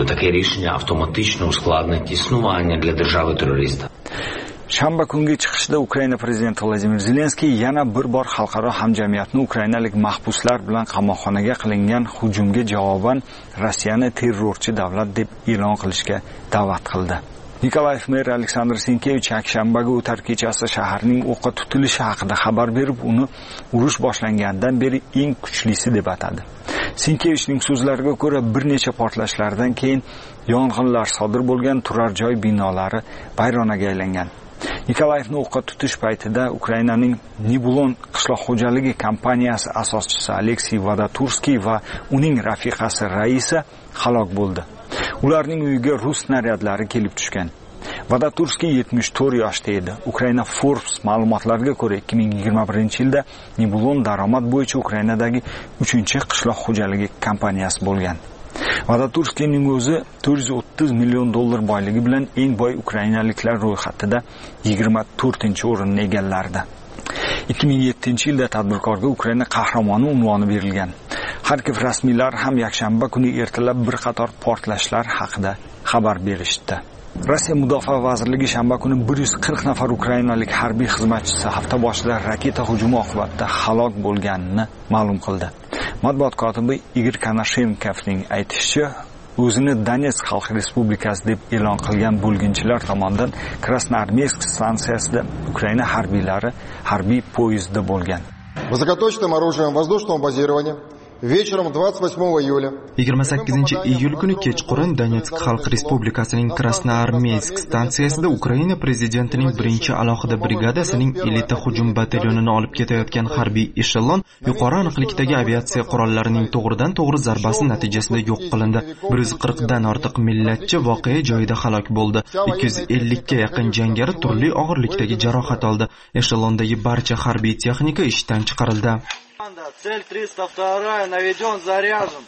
Shanba kungi chiqishda Ukraina prezidenti Vladimir Zelenskiy yana bir bor xalqaro hamjamiyatni ukrainalik mahbuslar bilan qamoqxonaga qilingan hujumga javoban Rossiyani terrorchi davlat deb e'lon qilishga da'vat qildi. Nikolayev meri Aleksandr Sinkevich yakshanbaga o'tar kechasi shaharning o'qqa tutilishi haqida xabar berib, uni urush boshlangandan beri eng kuchlisi deb atadi. Sinkevichning so'zlariga ko'ra, bir necha portlashlardan keyin yong'inlar sodir bo'lgan turar joy binolari vayronaga aylangan. Nikolayevni o'qqa tutish paytida Ukrainaning Nibulon qishloq xo'jaligi kompaniyasi asoschisi Aleksey Vadaturskiy va uning rafiqasi Raisa halok bo'ldi. Ularning uyiga rus snaryadlari kelib tushgan. Vadaturskiy yetmish to'rt yoshda edi. Ukraina Forbes ma'lumotlariga ko'ra, ikki ming yigirma birinchi yilda Nibulon daromad bo'yicha Ukrainadagi uchinchi qishloq xo'jaligi kompaniyasi bo'lgan. Vadaturskiyning o'zi to'rt yuz o'ttiz million dollar boyligi bilan eng boy ukrainaliklar ro'yxatida yigirma to'rtinchi o'rinni egallardi. ikki ming yettinchi yilda tadbirkorga Ukraina qahramoni unvoni berilgan. Xarkov rasmiylari ham yakshanba kuni ertalab bir qator portlashlar haqida xabar berishdi. Rossiya Mudofaa vazirligi shanba kuni bir yuz qirq nafar ukrainalik harbiy xizmatchisi hafta boshida raketa hujumi oqibatida halok bo'lganini ma'lum qildi. Matbuot kotibi Igor Konashenkovning aytishicha, o'zini Donetsk Xalq Respublikasi deb e'lon qilgan bo'lginchilar tomonidan Krasnoarmeysk stansiyasida Ukraina harbiylari harbiy poyezdda bo'lgan. Высокоточным оружием воздушного базирования вечером двадцать восьмого июля yigirma sakkizinchi iyul kuni kechqurun Donetsk Xalq Respublikasining Krasnoarmeysk stansiyasida Ukraina prezidentining birinchi alohida brigadasining elita hujum batalyonini olib ketayotgan harbiy eshelon yuqori aniqlikdagi aviatsiya qurollarining to'g'ridan to'g'ri zarbasi natijasida yo'q qilindi. bir yuz qirqdan ortiq millatchi voqea joyida halok bo'ldi. ikki yuz ellikka yaqin jangari turli og'irlikdagi jarohat oldi. Eshelondagi barcha harbiy texnika ishdan chiqarildi. Цель триста вторая наведен, заряжен.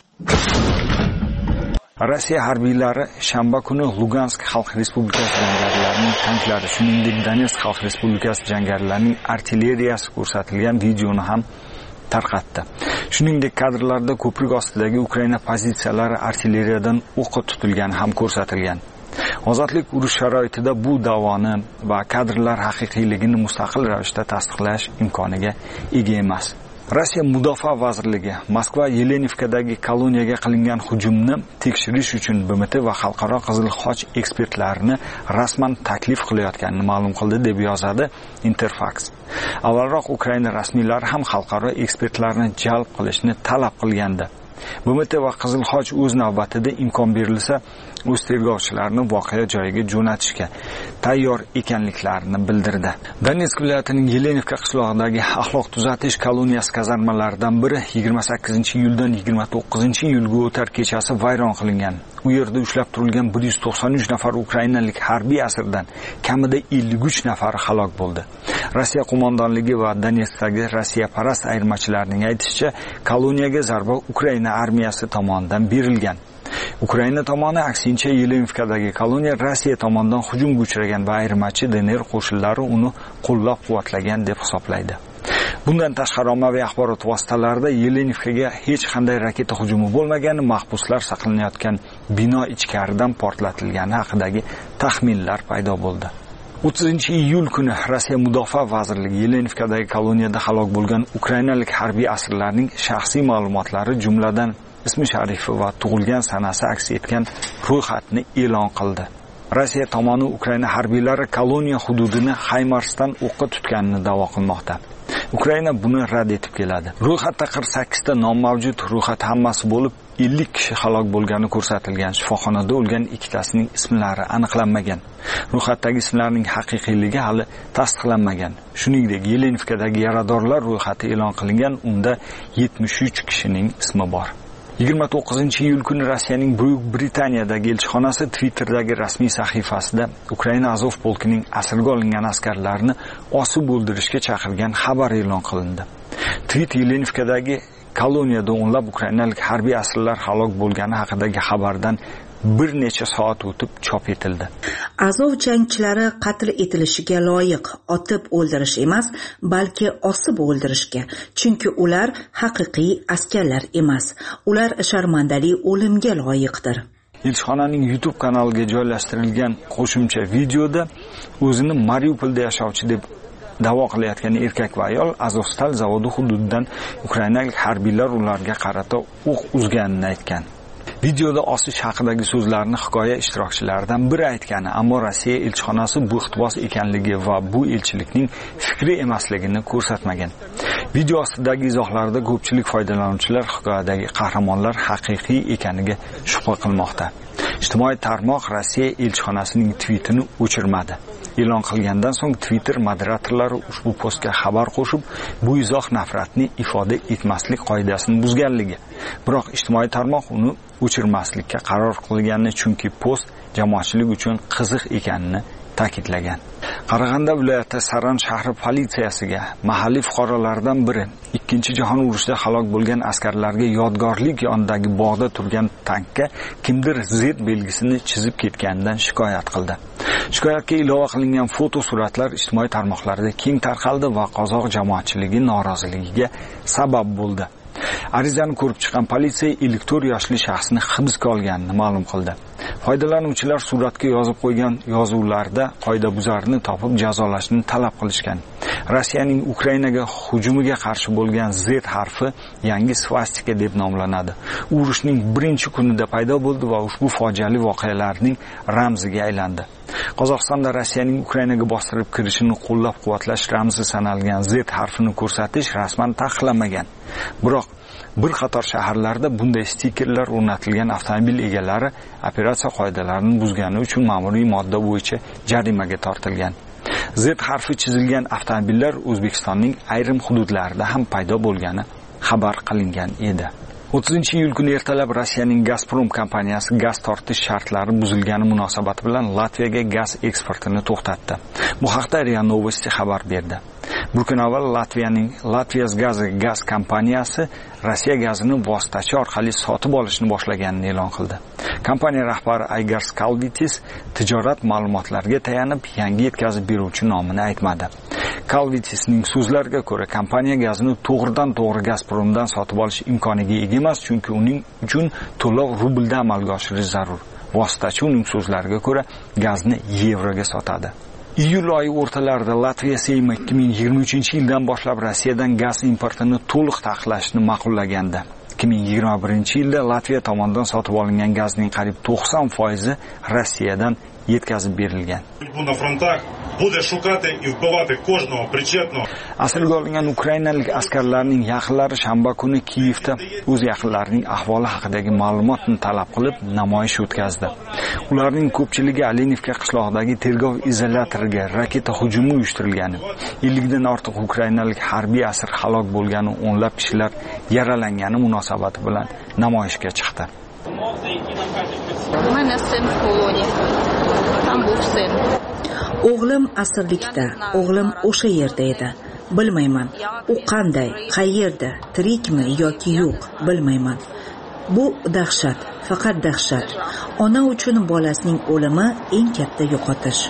Rossiya harbiylari shanba kuni Lugansk Xalq Respublikasi jangarilarining tanklari, shuningdek Donetsk Xalq Respublikasi jangarilarining artilleriyasi ko'rsatilgan videoni ham tarqatdi. Shuningdek, kadrlarda ko'prik ostidagi Ukraina pozitsiyalari artilleriyadan o'qqa tutilgani ham ko'rsatilgan. Ozodlik urush sharoitida bu da'voni va kadrlar haqiqiyligini mustaqil ravishda tasdiqlash imkoniga ega emas. Rossiya Mudofaa vazirligi Moskva Yelenivkadagi koloniyaga qilingan hujumni tekshirish uchun B M T va Xalqaro Qizil Xoch ekspertlarini rasman taklif qilayotganini ma'lum qildi deb yozadi Interfax. Avvalroq Ukraina rasmiylari ham xalqaro ekspertlarni jalb qilishni talab qilgandi. B M T va Qizil Xoch o'z navbatida imkon berilsa, o'z tergovchilarini voqea joyiga jo'natishga tayyor ekanliklarini bildirdi. Donetsk viloyatining Yelenivka qishlog'idagi axloq tuzatish koloniyasi kazarmalaridan biri yigirma sakkizinchi iyuldan yigirma to'qqizinchi iyulga o'tar kechasi vayron qilingan. U yerda ushlab turilgan bir yuz to'qson uch nafar ukrainalik harbiy asirdan kamida ellik uch nafari halok bo'ldi. Rossiya qo'mondonligi va Donetskdagi Rossiya parast ayirmachilarining aytishicha, koloniyaga zarba Ukraina armiyasi tomonidan berilgan. Ukraina tomoni aksincha Yelenivkadagi koloniya Rossiya tomonidan hujumga uchragan va ayirmachi D N R qo'shinlari uni qo'llab-quvvatlagan deb hisoblaydi. Bundan tashqari ommaviy axborot vositalarida Yelenivkaga hech qanday raketa hujumi bo'lmagani, mahbuslar saqlanayotgan bino ichkaridan portlatilgani haqidagi taxminlar paydo bo'ldi. o'ttizinchi iyul kuni Rossiya Mudofaa vazirligi Yelenivkadagi koloniyada halok bo'lgan ukrainalik harbiy asirlarning shaxsiy ma'lumotlari, jumladan ismi sharifi va tug'ilgan sanasi aks etgan ro'yxatni e'lon qildi. Rossiya tomoni Ukraina harbiylari koloniya hududini Haymarsdan o'qqa tutganini da'vo qilmoqda. Ukraina buni rad etib keladi. Ro'yxatda qirq sakkiz ta nom mavjud. Ro'yxat hammasi bo'lib ellik kishi halok bo'lgani ko'rsatilgan. Shifoxonada o'lgan ikkitasining ismlari aniqlanmagan. Ro'yxatdagi ismlarning haqiqiyligi hali tasdiqlanmagan. Shuningdek, Yelenivkadagi yaradorlar ro'yxati e'lon qilingan. Unda yetmish uch kishining ismi bor. yigirma to'qqizinchi iyul kuni Rossiyaning Buyuk Britaniyadagi elchixonasi Twitter'dagi rasmiy sahifasida Ukraina Azov polkining asirga olingan askarlarni osib o'ldirishga chaqirgan xabar e'lon qilindi. Tweet Yelenivkadagi koloniyada o'nlab ukrainalik harbiy asirlar halok bo'lgani haqidagi xabardan bir necha soat o'tib chop etildi. Azov jangchilari qatl etilishiga loyiq, otib o'ldirish emas, balki osib o'ldirishga. Chunki ular haqiqiy askarlar emas. Ular sharmandali o'limga loyiqdir. Elchixonaning YouTube kanaliga joylashtirilgan qo'shimcha videoda o'zini Mariupolda yashovchi deb da'vo qilayotgan erkak va ayol Azovstal zavodi hududidan ukrainalik harbiylar ularga qarata o'q uzganini aytgan. Videoda osish haqidagi so'zlarni hikoya ishtirokchilaridan biri aytgani, ammo Rossiya elchixonasi bu iqtibos ekanligi va bu elchilikning fikri emasligini ko'rsatmagan. Video ostidagi izohlarda ko'pchilik foydalanuvchilar hikoyadagi qahramonlar haqiqiy ekaniga shubha qilmoqda. Ijtimoiy tarmoq Rossiya elchixonasining tweetini o'chirmadi. E'lon qilgandan so'ng Twitter moderatorlari ushbu postga xabar qo'shib, bu izoh nafratni ifoda etmaslik qoidasini buzganligi. Biroq ijtimoiy tarmoq uni o'chirmaslikka qaror qilganini, chunki post jamoatchilik uchun qiziq ekanini ta'kidlagan. Qarag'anda viloyati Saran shahri politsiyasiga mahalliy fuqarolardan biri ikkinchi jahon urushida halok bo'lgan askarlarga yodgorlik yonidagi bog'da turgan tankka kimdir Z belgisini chizib ketganidan shikoyat qildi. Shikoyatga ilova qilingan foto suratlar ijtimoiy tarmoqlarda keng tarqaldi va qozoq jamoatchiligi noroziligiga sabab bo'ldi. Arizani ko'rib chiqqan politsiya ellik to'rt yoshli shaxsni hibsga olganini ma'lum qildi. Foydalanuvchilar suratga yozib qo'ygan yozuvlarda qoidabuzarni topib jazolashni talab qilishgan. Rossiyaning Ukrainaga hujumiga qarshi bo'lgan Z harfi yangi svastika deb nomlanadi. Urushning birinchi kunida paydo bo'ldi va ushbu fojiali voqealarning ramziga aylandi. Qozog'istonda Rossiyaning Ukrainaga bostirib kirishini qo'llab-quvvatlash ramzi sanalgan Z harfini ko'rsatish rasman taqiqlanmagan. Biroq bir qator shaharlarda bunday stikerlar o'rnatilgan avtomobil egalari operatsiya qoidalarini buzgani uchun ma'muriy modda bo'yicha jarimaga tortilgan. Z harfi chizilgan avtomobillar O'zbekistonning ayrim hududlarida ham paydo bo'lgani xabar qilingan edi. o'ttizinchi iyul kuni ertalab Rossiyaning Gazprom kompaniyasi gaz tortish shartlari buzilgani munosabati bilan Latviyaga gaz eksportini to'xtatdi. Bu haqda RIA Novosti xabar berdi. Bir kun avval Latviyaning Latviyazgaz gaz kompaniyasi Rossiya gazini vositachi orqali sotib olishni boshlaganini e'lon qildi. Kompaniya rahbari Aygars Kalvitis tijorat ma'lumotlariga tayanib yangi yetkazib beruvchi nomini aytmadi. Kalvitisning so'zlariga ko'ra, kompaniya gazini to'g'ridan-to'g'ri Gazpromdan sotib olish imkoniga ega emas, chunki uning uchun to'lov rublda amalga oshirish zarur. Vositachi uning so'zlariga ko'ra gazni yevroga sotadi. Iyul oyi o'rtalarida Latviya Seymi ikki ming yigirma uchinchi yildan boshlab Rossiyadan gaz importini to'liq taqiqlashni ma'qullagandi. ikki ming yigirma birinchi yilda Latviya tomonidan sotib olingan gazning qariyb to'qson foizi Rossiyadan yetkazib berilgan. Asirga olingan ukrainalik askarlarning yaqinlari shanba kuni Kiyevda o'z yaqinlarining ahvoli haqidagi ma'lumotni talab qilib namoyish o'tkazdi. Ularning ko'pchiligi Alenivka qishlog'idagi tergov izolyatoriga raketa hujumi uyushtirilgani, ellikdan ortiq ukrainalik harbiy asir halok bo'lgani, o'nlab kishilar yaralangani munosabati bilan namoyishga chiqdi. O'g'lim asirlikda, o'g'lim o'sha yerda edi. Bilmayman, u qanday, qayerda, tirikmi yoki yo'q, bilmayman. Bu dahshat, faqat dahshat. Ona uchun bolasining o'limi eng katta yo'qotish.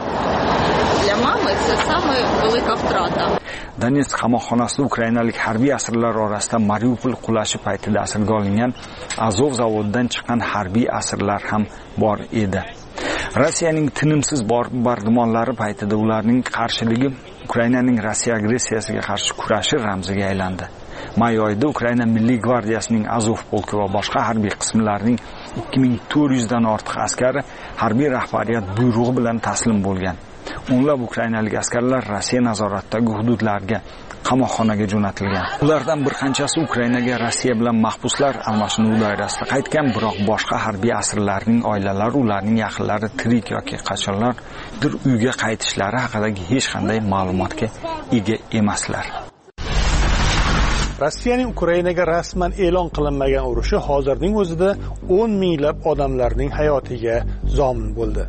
Donetsk qamoqxonasida ukrainalik harbiy asirlar orasida Mariupol qulashi paytida asirga olingan Azov zavodidan chiqqan harbiy asirlar ham bor edi. Rossiyaning tinimsiz bombardimonlari paytida ularning qarshiligi Ukrainaning Rossiya agressiyasiga qarshi kurashi ramziga aylandi. May oyida Ukraina Milliy gvardiyasining Azov polki va boshqa harbiy qismlarining ikki ming to'rt yuz dan ortiq askari harbiy rahbariyat buyrug'i bilan taslim bo'lgan. O'nlab ukrainalik askarlar Rossiya nazoratidagi hududlarga, qamoqxonaga jo'natilgan. Ulardan bir qanchasi Ukrainaga Rossiya bilan mahbuslar almashinuv doirasida qaytgan, biroq boshqa harbiy asirlarning oilalari, ularning yaqinlari tirik yoki qachonlardir uyga qaytishlari haqidagi hech qanday ma'lumotga ega emaslar. Rossiyaning Ukrainaga rasman e'lon qilinmagan urushi hozirning o'zida o'n minglab odamlarning hayotiga zomin bo'ldi.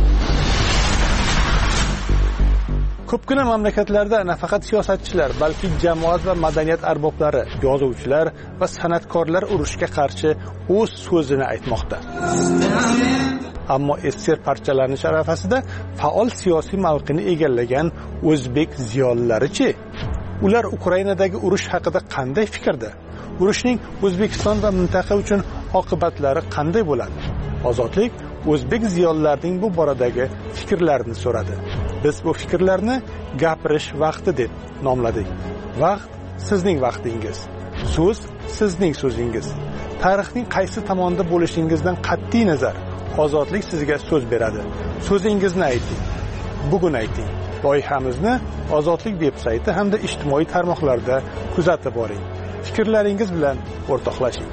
Ko'pgina mamlakatlarda nafaqat siyosatchilar, balki jamoat va madaniyat arboblari, yozuvchilar va san'atkorlar urushga qarshi o'z so'zini aytmoqda. Ammo eser parchalanish arafasida faol siyosiy mavqeni egallagan o'zbek ziyolilari-chi? Ular Ukrainadagi urush haqida qanday fikrda? Urushning O'zbekiston va mintaqa uchun oqibatlari qanday bo'ladi? Ozodlik o'zbek ziyolilarining bu boradagi fikrlarini so'radi. Biz bu fikrlarni gapirish vaqti deb nomladik. Vaqt sizning vaqtingiz. So'z sizning so'zingiz. Tarixning qaysi tomonda bo'lishingizdan qat'iy nazar, ozodlik sizga so'z beradi. So'zingizni ayting. Bugun ayting. Loyihamizni Ozodlik veb-sayti hamda ijtimoiy tarmoqlarda kuzatib boring. Fikrlaringiz bilan o'rtoqlashing.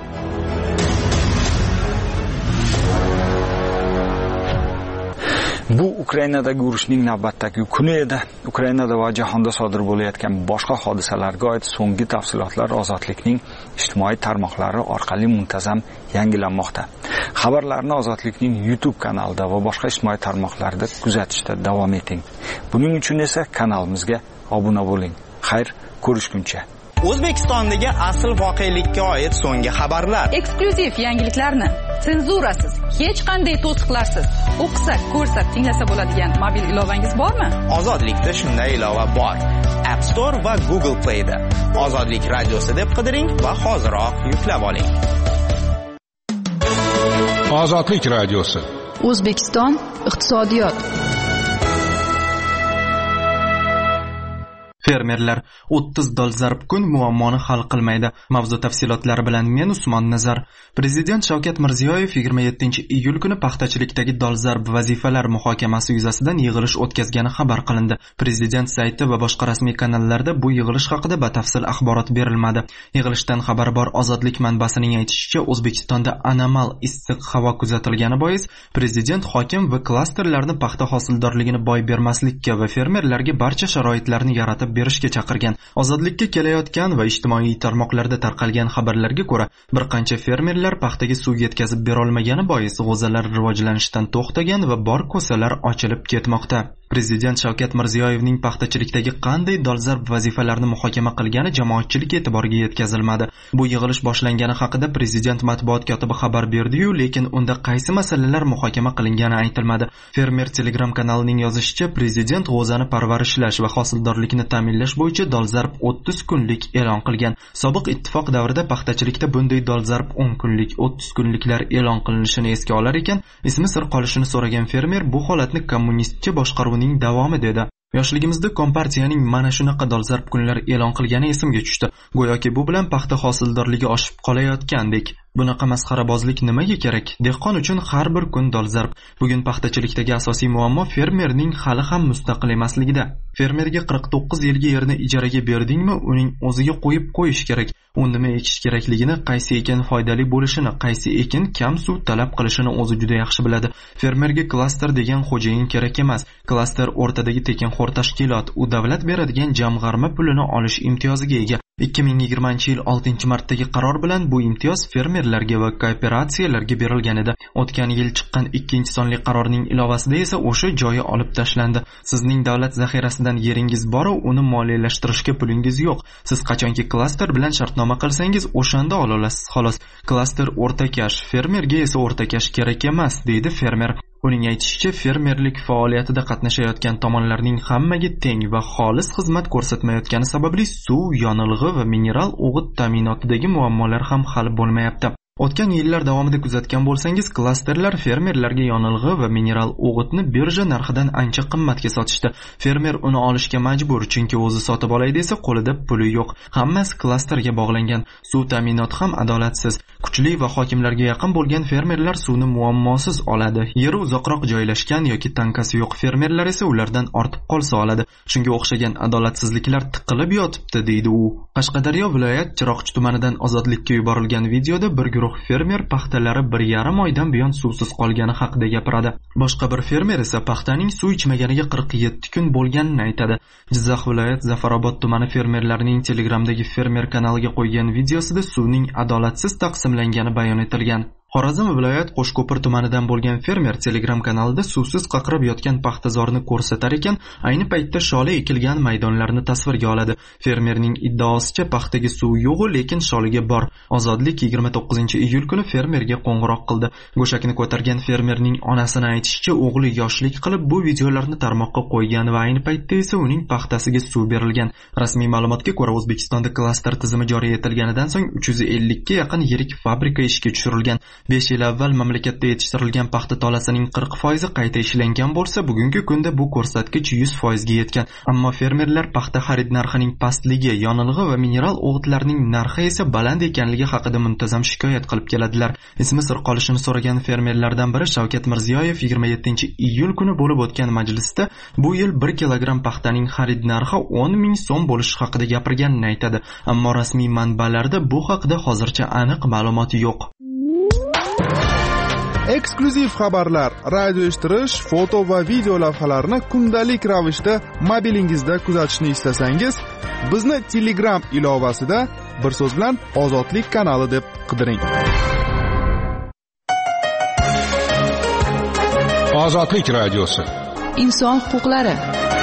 Bu Ukrainadagi urushning navbatdagi kuni edi. Ukrainada va jahonda sodir bo'layotgan boshqa hodisalarga oid so'nggi tafsilotlar Ozodlikning ijtimoiy tarmoqlari orqali muntazam yangilanmoqda. Xabarlarni Ozodlikning YouTube kanalida va boshqa ijtimoiy tarmoqlarda kuzatishda davom eting. Buning uchun esa kanalimizga obuna bo'ling. Xayr, ko'rishguncha. O'zbekistondagi asl voqelikka oid so'nggi xabarlar, eksklyuziv yangiliklarni senzurasiz, hech qanday to'siqlarsiz o'qisa, ko'rsa, tinglasa bo'ladigan mobil ilovangiz bormi? Ozodlikda shunday ilova bor. App Store va Google Play da Ozodlik radiosi deb qidiring va hoziroq yuklab oling. Ozodlik radiosi. O'zbekiston iqtisodiyot. Fermerlar o'ttiz dolzarb kun muammoni hal qilmaydi. Mavzu tafsilotlari bilan men Usmon Nazar. Prezident Shavkat Mirziyoyev yigirma yettinchi iyul kuni paxtachilikdagi dolzarb vazifalar muhokamasi yuzasidan yig'ilish o'tkazgani xabar qilindi. Prezident sayti va boshqa rasmiy kanallarda bu yig'ilish haqida batafsil axborot berilmadi. Yig'ilishdan xabardor Ozodlik manbasining aytishicha, O'zbekistonda anomal issiq havo kuzatilgani bois prezident hokim va klasterlarni paxta hosildorligini boy bermaslikka va fermerlarga barcha sharoitlarni yaratib berishga chaqirgan. Ozodlikka kelayotgan va ijtimoiy tarmoqlarda tarqalgan xabarlarga ko'ra, bir qancha fermerlar paxtaga suv yetkazib bera olmagani bois g'o'zalar rivojlanishdan to'xtagan va bor ko'salar ochilib ketmoqda. Prezident Shavkat Mirziyoyevning paxtachilikdagi qanday dolzarb vazifalarni muhokama qilgani jamoatchilik e'tiboriga yetkazilmadi. Bu yig'ilish boshlangani haqida prezident matbuot kotibi xabar berdi-yu, lekin unda qaysi masalalar muhokama qilingani aytilmadi. Fermer Telegram kanalining yozishicha, prezident g'o'zani parvarishlash va hosildorlikni ta'minlash ta'minlash bo'yicha dolzarb o'ttiz kunlik e'lon qilgan. Sobiq ittifoq davrida paxtachilikda bunday dolzarb o'n kunlik, o'ttiz kunliklar e'lon qilinishini esga olar ekan, ismi sir qolishini so'ragan fermer bu holatni kommunistcha boshqaruvning davomi dedi. Yoshligimizda kompartiyaning mana shunaqa dolzarb kunlar e'lon qilgani esimga tushdi. Go'yoki bu bilan paxta hosildorligi oshib qolayotgandek. Bunaqa masxarabozlik nimaga kerak? Dehqon uchun har bir kun dolzarb. Bugun paxtachilikdagi asosiy muammo fermerning hali ham mustaqil emasligida. Fermerga qirq to'qqiz yilga yerni ijaraga berdingmi, uning o'ziga qo'yib qo'yish kerak. U nima ekish kerakligini, qaysi ekin foydali bo'lishini, qaysi ekin kam suv talab qilishini o'zi juda yaxshi biladi. Fermerga klaster degan xo'jayin kerak emas. Klaster o'rtadagi tekinxo'r tashkilot, u davlat beradigan jamg'arma pulini olish imtiyoziga ega. ikki ming yigirmanchi yil oltinchi martdagi qaror bilan bu imtiyoz fermerlarga va kooperatsiyalarga berilgan edi. O'tgan yil chiqqan ikkinchi sonli qarorning ilovasida esa o'sha joyi olib tashlandi. Sizning davlat zaxirasidan yeringiz bor, uni moliyalashtirishga pulingiz yo'q. Siz qachonki klaster bilan shartnoma qilsangiz, o'shanda ola olasiz xolos. Klaster o'rtakash, fermerga esa o'rtakash kerak emas, deydi fermer. Uning aytishicha, fermerlik faoliyatida qatnashayotgan tomonlarning hammaga teng va xolis xizmat ko'rsatmayotgani sababli suv, yonilg'i va mineral o'g'it ta'minotidagi muammolar ham hal bo'lmayapti. O'tgan yillar davomida kuzatgan bo'lsangiz, klasterlar fermerlarga yonilg'i va mineral o'g'itni birja narxidan ancha qimmatga sotishdi. Fermer uni olishga majbur, chunki o'zi sotib olay desa qo'lida puli yo'q. Hammasi klasterga bog'langan. Suv ta'minoti ham adolatsiz. Kuchli va hokimlarga yaqin bo'lgan fermerlar suvni muammosiz oladi. Yeri uzoqroq joylashgan yoki tankasi yo'q fermerlar esa ulardan ortib qolsa oladi. Shunga o'xshagan adolatsizliklar tiqilib yotibdi, deydi u. Qashqadaryo viloyat Chiroqchi tumanidan ozodlikka yuborilgan videoda bir guruh fermer paxtalari bir yarim oydan buyon suvsiz qolgani haqida gapiradi. Boshqa bir fermer esa paxtaning suv ichmaganiga qirq yetti kun bo'lganini aytadi. Jizzax viloyat Zafarobod tumani fermerlarining Telegramdagi fermer kanaliga qo'ygan videosida suvning adolatsiz taqsimlangani bayon etilgan. Xorazm viloyat Qo'shko'pir tumanidan bo'lgan fermer Telegram kanalida suvsiz qaqrab yotgan paxtazorni ko'rsatar ekan, ayni paytda sholi ekilgan maydonlarni tasvirga oladi. Fermerning iddaosicha paxtaga suv yo'q, lekin sholiga bor. Ozodlik yigirma to'qqizinchi iyul kuni fermerga qo'ng'iroq qildi. Go'shakni ko'targan fermerning onasini aytishicha, o'g'li yoshlik qilib bu videolarni tarmoqqa qo'ygan va ayni paytda esa uning paxtasiga suv berilgan. Rasmiy ma'lumotga ko'ra, O'zbekistonda klaster tizimi joriy etilganidan so'ng uch yuz ellikka yaqin yirik fabrika ishga tushirilgan. besh yil avval mamlakatda yetishtirilgan paxta tolasining qirq foizi qayta ishlangan bo'lsa, bugungi kunda bu ko'rsatkich yuz foizga yetgan. Ammo fermerlar paxta xarid narxining pastligi, yonilg'i va mineral o'g'itlarning narxi esa baland ekanligi haqida muntazam shikoyat qilib keladilar. Ismi sir qolishini so'ragan fermerlardan biri Shavkat Mirziyoyev yigirma yettinchi iyul kuni bo'lib o'tgan majlisda bu yil bir kilogramm paxtaning xarid narxi o'n ming so'm bo'lishi haqida gapirganini aytadi. Ammo rasmiy manbalarda bu haqida hozircha aniq ma'lumot yo'q. Eksklyuziv xabarlar, radio eshittirish, foto va video lavhalarni kundalik ravishda mobilingizda kuzatishni istasangiz, bizni Telegram ilovasida bir so'z bilan Ozodlik kanali deb qidiring. Ozodlik radiosi. Inson huquqlari.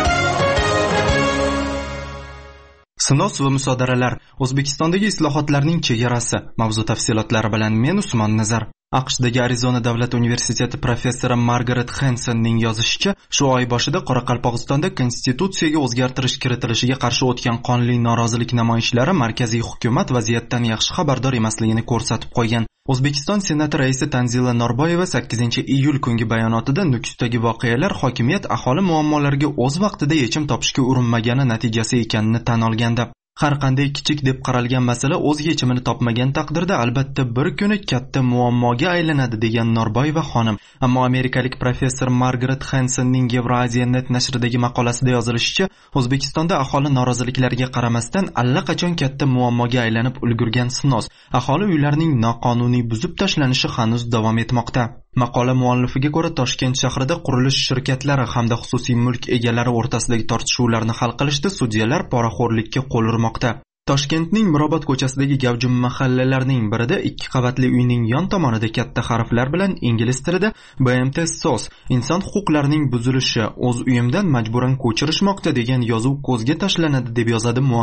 Sinos va musodaralar. O'zbekistondagi islohotlarning chegarasi. Mavzu tafsilotlari bilan men Usmon Nazar. AQShdagi Arizona davlat universiteti professori Margaret Hansonning yozishicha, shu oy boshida Qoraqalpog'istonda konstitutsiyaga o'zgartirish kiritilishiga qarshi o'tgan qonli norozilik namoyishlari markaziy hukumat vaziyatdan yaxshi xabardor emasligini ko'rsatib qo'ygan. O'zbekiston Senati raisi Tanzila Norboyeva sakkizinchi iyul kungi bayonotida Nukusdagi voqealar hokimiyat aholi muammolariga o'z vaqtida yechim topishga urinmagani natijasi ekanini tan olganda, har qanday kichik deb qaralgan masala o'z yechimini topmagan taqdirda albatta bir kuni katta muammoga aylanadi degan Norboyeva xonim. Ammo amerikalik professor Margaret Hansonning Euraziya.net nashridagi maqolasida yozilishicha, O'zbekistonda aholi noroziliklariga qaramasdan allaqachon katta muammoga aylanib ulgurgan Sinos, aholi uylarining noqonuniy buzib tashlanishi hanuz davom etmoqda. Maqola muallifiga ko'ra, Toshkent shahrida qurilish shirkatlari hamda xususiy mulk egalari o'rtasidagi tortishuvlarni hal qilishda sudyalar poraxo'rlikka qo'l urmoqda. Toshkentning Mirobod ko'chasidagi gavjum mahallalarning birida ikki qavatli uyning yon tomonida katta harflar bilan ingliz tilida B M T S O S, inson huquqlarining buzilishi, o'z uyimdan majburan ko'chirishmoqda degan yozuv ko'zga tashlanadi deb yozadi muallif.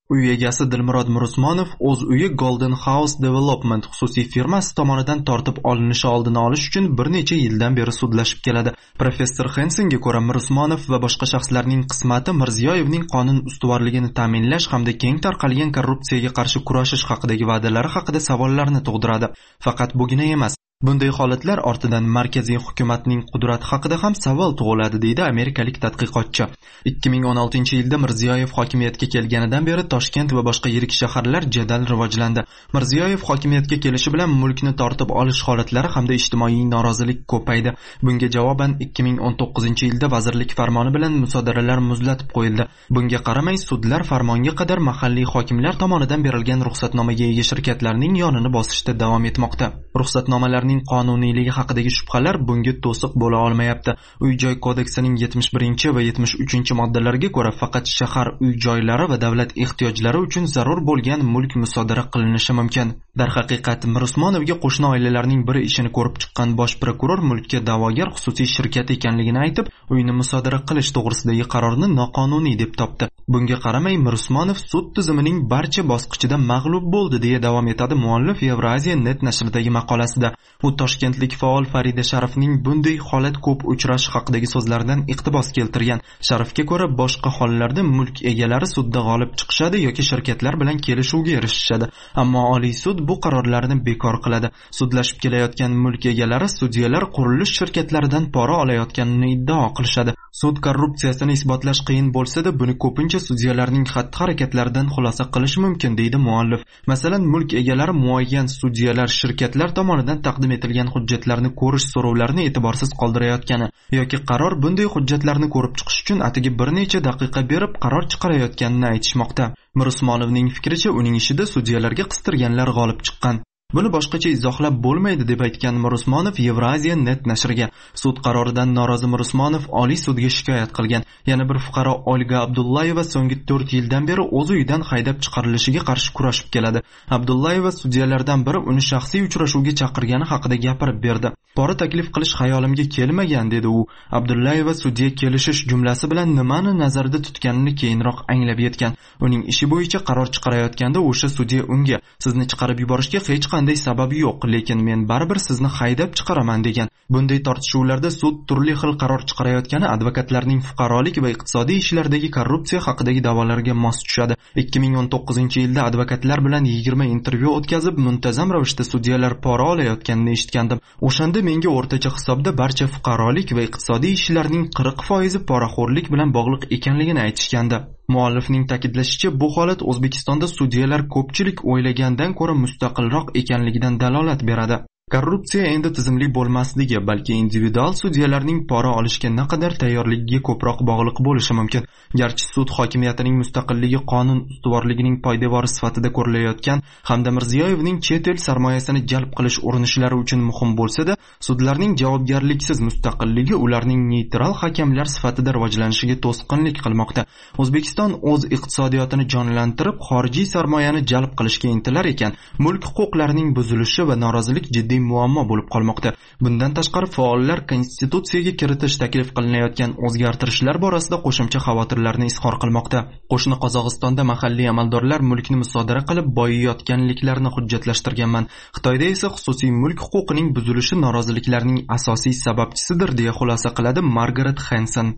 Uy egasi Dilmurod Mirusmonov o'z uyi Golden House Development xususiy firmasi tomonidan tortib olinishi oldini olish uchun bir necha yildan beri sudlashib keladi. Professor Hensenga ko'ra, Mirusmonov va boshqa shaxslarning qismati Mirziyoyevning qonun ustuvorligini ta'minlash hamda keng tarqalgan korrupsiyaga qarshi kurashish haqidagi va'dalari haqida savollarni tug'diradi. Faqat bugina emas. Bunday holatlar ortidan markaziy hukumatning qudrati haqida ham savol tug'iladi, deydi amerikalik tadqiqotchi. ikki ming o'n oltinchi yilda Mirziyoyev hokimiyatga kelganidan beri Toshkent va boshqa yirik shaharlar jadal rivojlandi. Mirziyoyev hokimiyatga kelishi bilan mulkni tortib olish holatlari hamda ijtimoiy norozilik ko'paydi. Bunga javoban ikki ming o'n to'qqizinchi yilda vazirlik farmoni bilan musodaralar muzlatib qo'yildi. Bunga qaramay sudlar farmonga qadar mahalliy hokimlar tomonidan berilgan ruxsatnomaga ega shirkatlarning yonini bosishda davom etmoqda. Ruxsatnomalar qonuniyligi haqidagi shubhalar bunga to'siq bo'la olmayapti. Uy-joy kodeksining yetmish birinchi va yetmish uchinchi moddalariga ko'ra faqat shahar uy-joylari va davlat ehtiyojlari uchun zarur bo'lgan mulk musodara qilinishi mumkin. Darhaqiqat, Mirusmonovga qo'shni oilalarning biri ishini ko'rib chiqqan bosh prokuror mulkka da'vogar xususiy shirkat ekanligini aytib, uyni musodara qilish to'g'risidagi qarorni noqonuniy deb topdi. Bunga qaramay Mirusmonov sud tizimining barcha bosqichida mag'lub bo'ldi, deya davom etadi muallif Evraziya net nashridagi maqolasida. U toshkentlik faol Farida Sharifning bunday holat ko'p uchrashi haqidagi so'zlaridan iqtibos keltirgan. Sharifga ko'ra, boshqa hollarda mulk egalari sudda g'olib chiqishadi yoki shirkatlar bilan kelishuvga erishishadi. Ammo Oliy sud bu qarorlarni bekor qiladi. Sudlashib kelayotgan mulk egalari sudyalar qurilish shirkatlaridan pora olayotganini iddao qilishadi. Sud korrupsiyasini isbotlash qiyin bo'lsa-da, buni ko'pincha sudyalarning xatti-harakatlaridan xulosa qilish mumkin, deydi muallif. Masalan, mulk egalari muayyan sudyalar shirkatlar tomonidan taqdim etilgan hujjatlarni ko'rish so'rovlarini e'tiborsiz qoldirayotgani yoki qaror bunday hujjatlarni ko'rib chiqish uchun atigi bir necha daqiqa berib qaror chiqarayotganini aytishmoqda. Mirusmonovning fikricha, uning ishida sudyalarga qistirganlar g'olib chiqqan. Buni boshqacha izohlab bo'lmaydi, deb aytgan Mirusmonov Evraziya net nashriga. Sud qaroridan norozi Mirusmonov Oliy sudga shikoyat qilgan. Yana bir fuqaro Olga Abdullayeva so'nggi to'rt yildan beri o'z uyidan haydab chiqarilishiga qarshi kurashib keladi. Abdullayeva sudyalardan biri uni shaxsiy uchrashuvga chaqirgani haqida gapirib berdi. Pora taklif qilish xayolimga kelmagan, dedi u. Abdullayeva sudya kelishish jumlasi bilan nimani nazarda tutganini keyinroq anglab yetgan. Uning ishi bo'yicha qaror chiqarayotganda o'sha sudya unga sizni chiqarib yuborishga hech qanday sababi yo'q, lekin men baribir sizni haydab chiqaraman degan. Bunday tortishuvlarda sud turli xil qaror chiqarayotgani advokatlarning fuqarolik va iqtisodiy ishlardagi korrupsiya haqidagi da'volariga mos tushadi. ikki ming o'n to'qqizinchi yilda advokatlar bilan yigirma intervyu o'tkazib, muntazam ravishda sudyalar pora olayotganini eshitgandim. O'shanda menga o'rtacha hisobda barcha fuqarolik va iqtisodiy ishlarning qirq foizi poraxo'rlik bilan bog'liq ekanligini aytishgandi. Muallifning ta'kidlashicha, bu holat O'zbekistonda sudyalar ko'pchilik o'ylagandan ko'ra mustaqilroq ekanligidan dalolat beradi. Korrupsiya endi tizimli bo'lmasligi, balki individual sudyalarning pora olishga naqadar tayyorligiga ko'proq bog'liq bo'lishi mumkin. Garchi sud hokimiyatining mustaqilligi qonun ustuvorligining poydevori sifatida ko'rilayotgan hamda Mirziyoyevning chet el sarmoyasini jalb qilish urinishlari uchun muhim bo'lsa-da, sudlarning javobgarliksiz mustaqilligi ularning neytral hakamlar sifatida rivojlanishiga to'sqinlik qilmoqda. O'zbekiston o'z iqtisodiyotini jonlantirib, xorijiy sarmoyani jalb qilishga intilar ekan, mulk huquqlarining buzilishi va norozilik jiddiy muammo bo'lib qolmoqda. Bundan tashqari faollar konstitutsiyaga kiritish taklif qilinayotgan o'zgartirishlar borasida qo'shimcha xavotirlarni izhor qilmoqda. Qo'shni Qozog'istonda mahalliy amaldorlar mulkni musodara qilib boyiyotganliklarini hujjatlashtirganman. Xitoyda esa xususiy mulk huquqining buzilishi noroziliklarning asosiy sababchisidir, deya xulosa qiladi Margaret Hansen.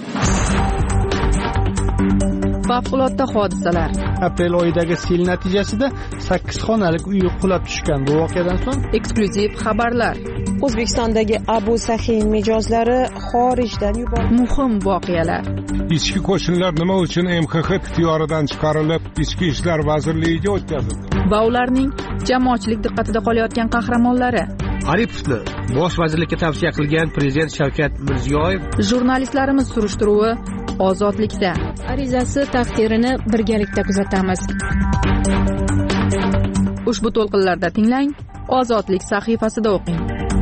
Favqulodda hodisalar. Aprel oyidagi sel natijasida sakkiz xonalik uy qulab tushgan. Bu voqeadan so'ng eksklyuziv xabarlar. O'zbekistondagi Abu Sahin mijozlari xorijdan yuborildi. Muhim voqealar. Ichki qo'shinlar nima uchun M X X ixtiyoridan chiqarilib, Ichki ishlar vazirligiga o'tkazildi? Va ularning jamoatchilik diqqatida qolayotgan qahramonlari. Aripovni bosh vazirlikka tavsiya qilgan prezident Shavkat Mirziyoyev. Jurnalistlarimiz surishtiruvi ozodlikda. Arizasi taqdirini birgalikda kuzatamiz. Ushbu to'lqinlarda tinglang, Ozodlik sahifasida o'qing.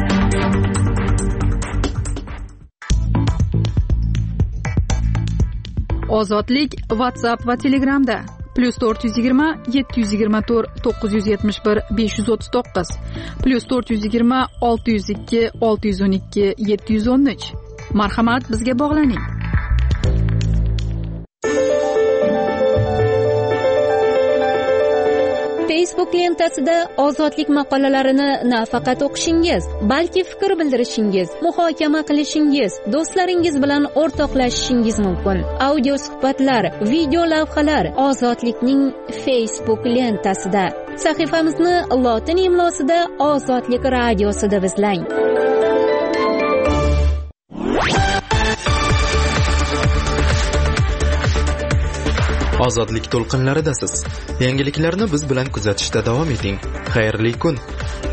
Ozodlik WhatsApp va Telegramda plus to'rt yuz yigirma yetti yuz yigirma to'rt to'qqiz yuz yetmish bir besh yuz o'ttiz to'qqiz plus to'rt yuz yigirma olti yuz ikki olti yuz o'n ikki yetti yuz o'n uch. Marhamat, bizga bog'laning. Facebook lentasida ozodlik maqolalarini nafaqat o'qishingiz, balki fikr bildirishingiz, muhokama qilishingiz, do'stlaringiz bilan o'rtoqlashishingiz mumkin. Audio suhbatlar, video lavhalar ozodlikning Facebook lentasida. Sahifamizni lotin imlosida Ozodlik radiosi deb izlang. Ozodlik to'lqinlaridasiz. Yangiliklarni biz bilan kuzatishda davom eting. Xayrli kun.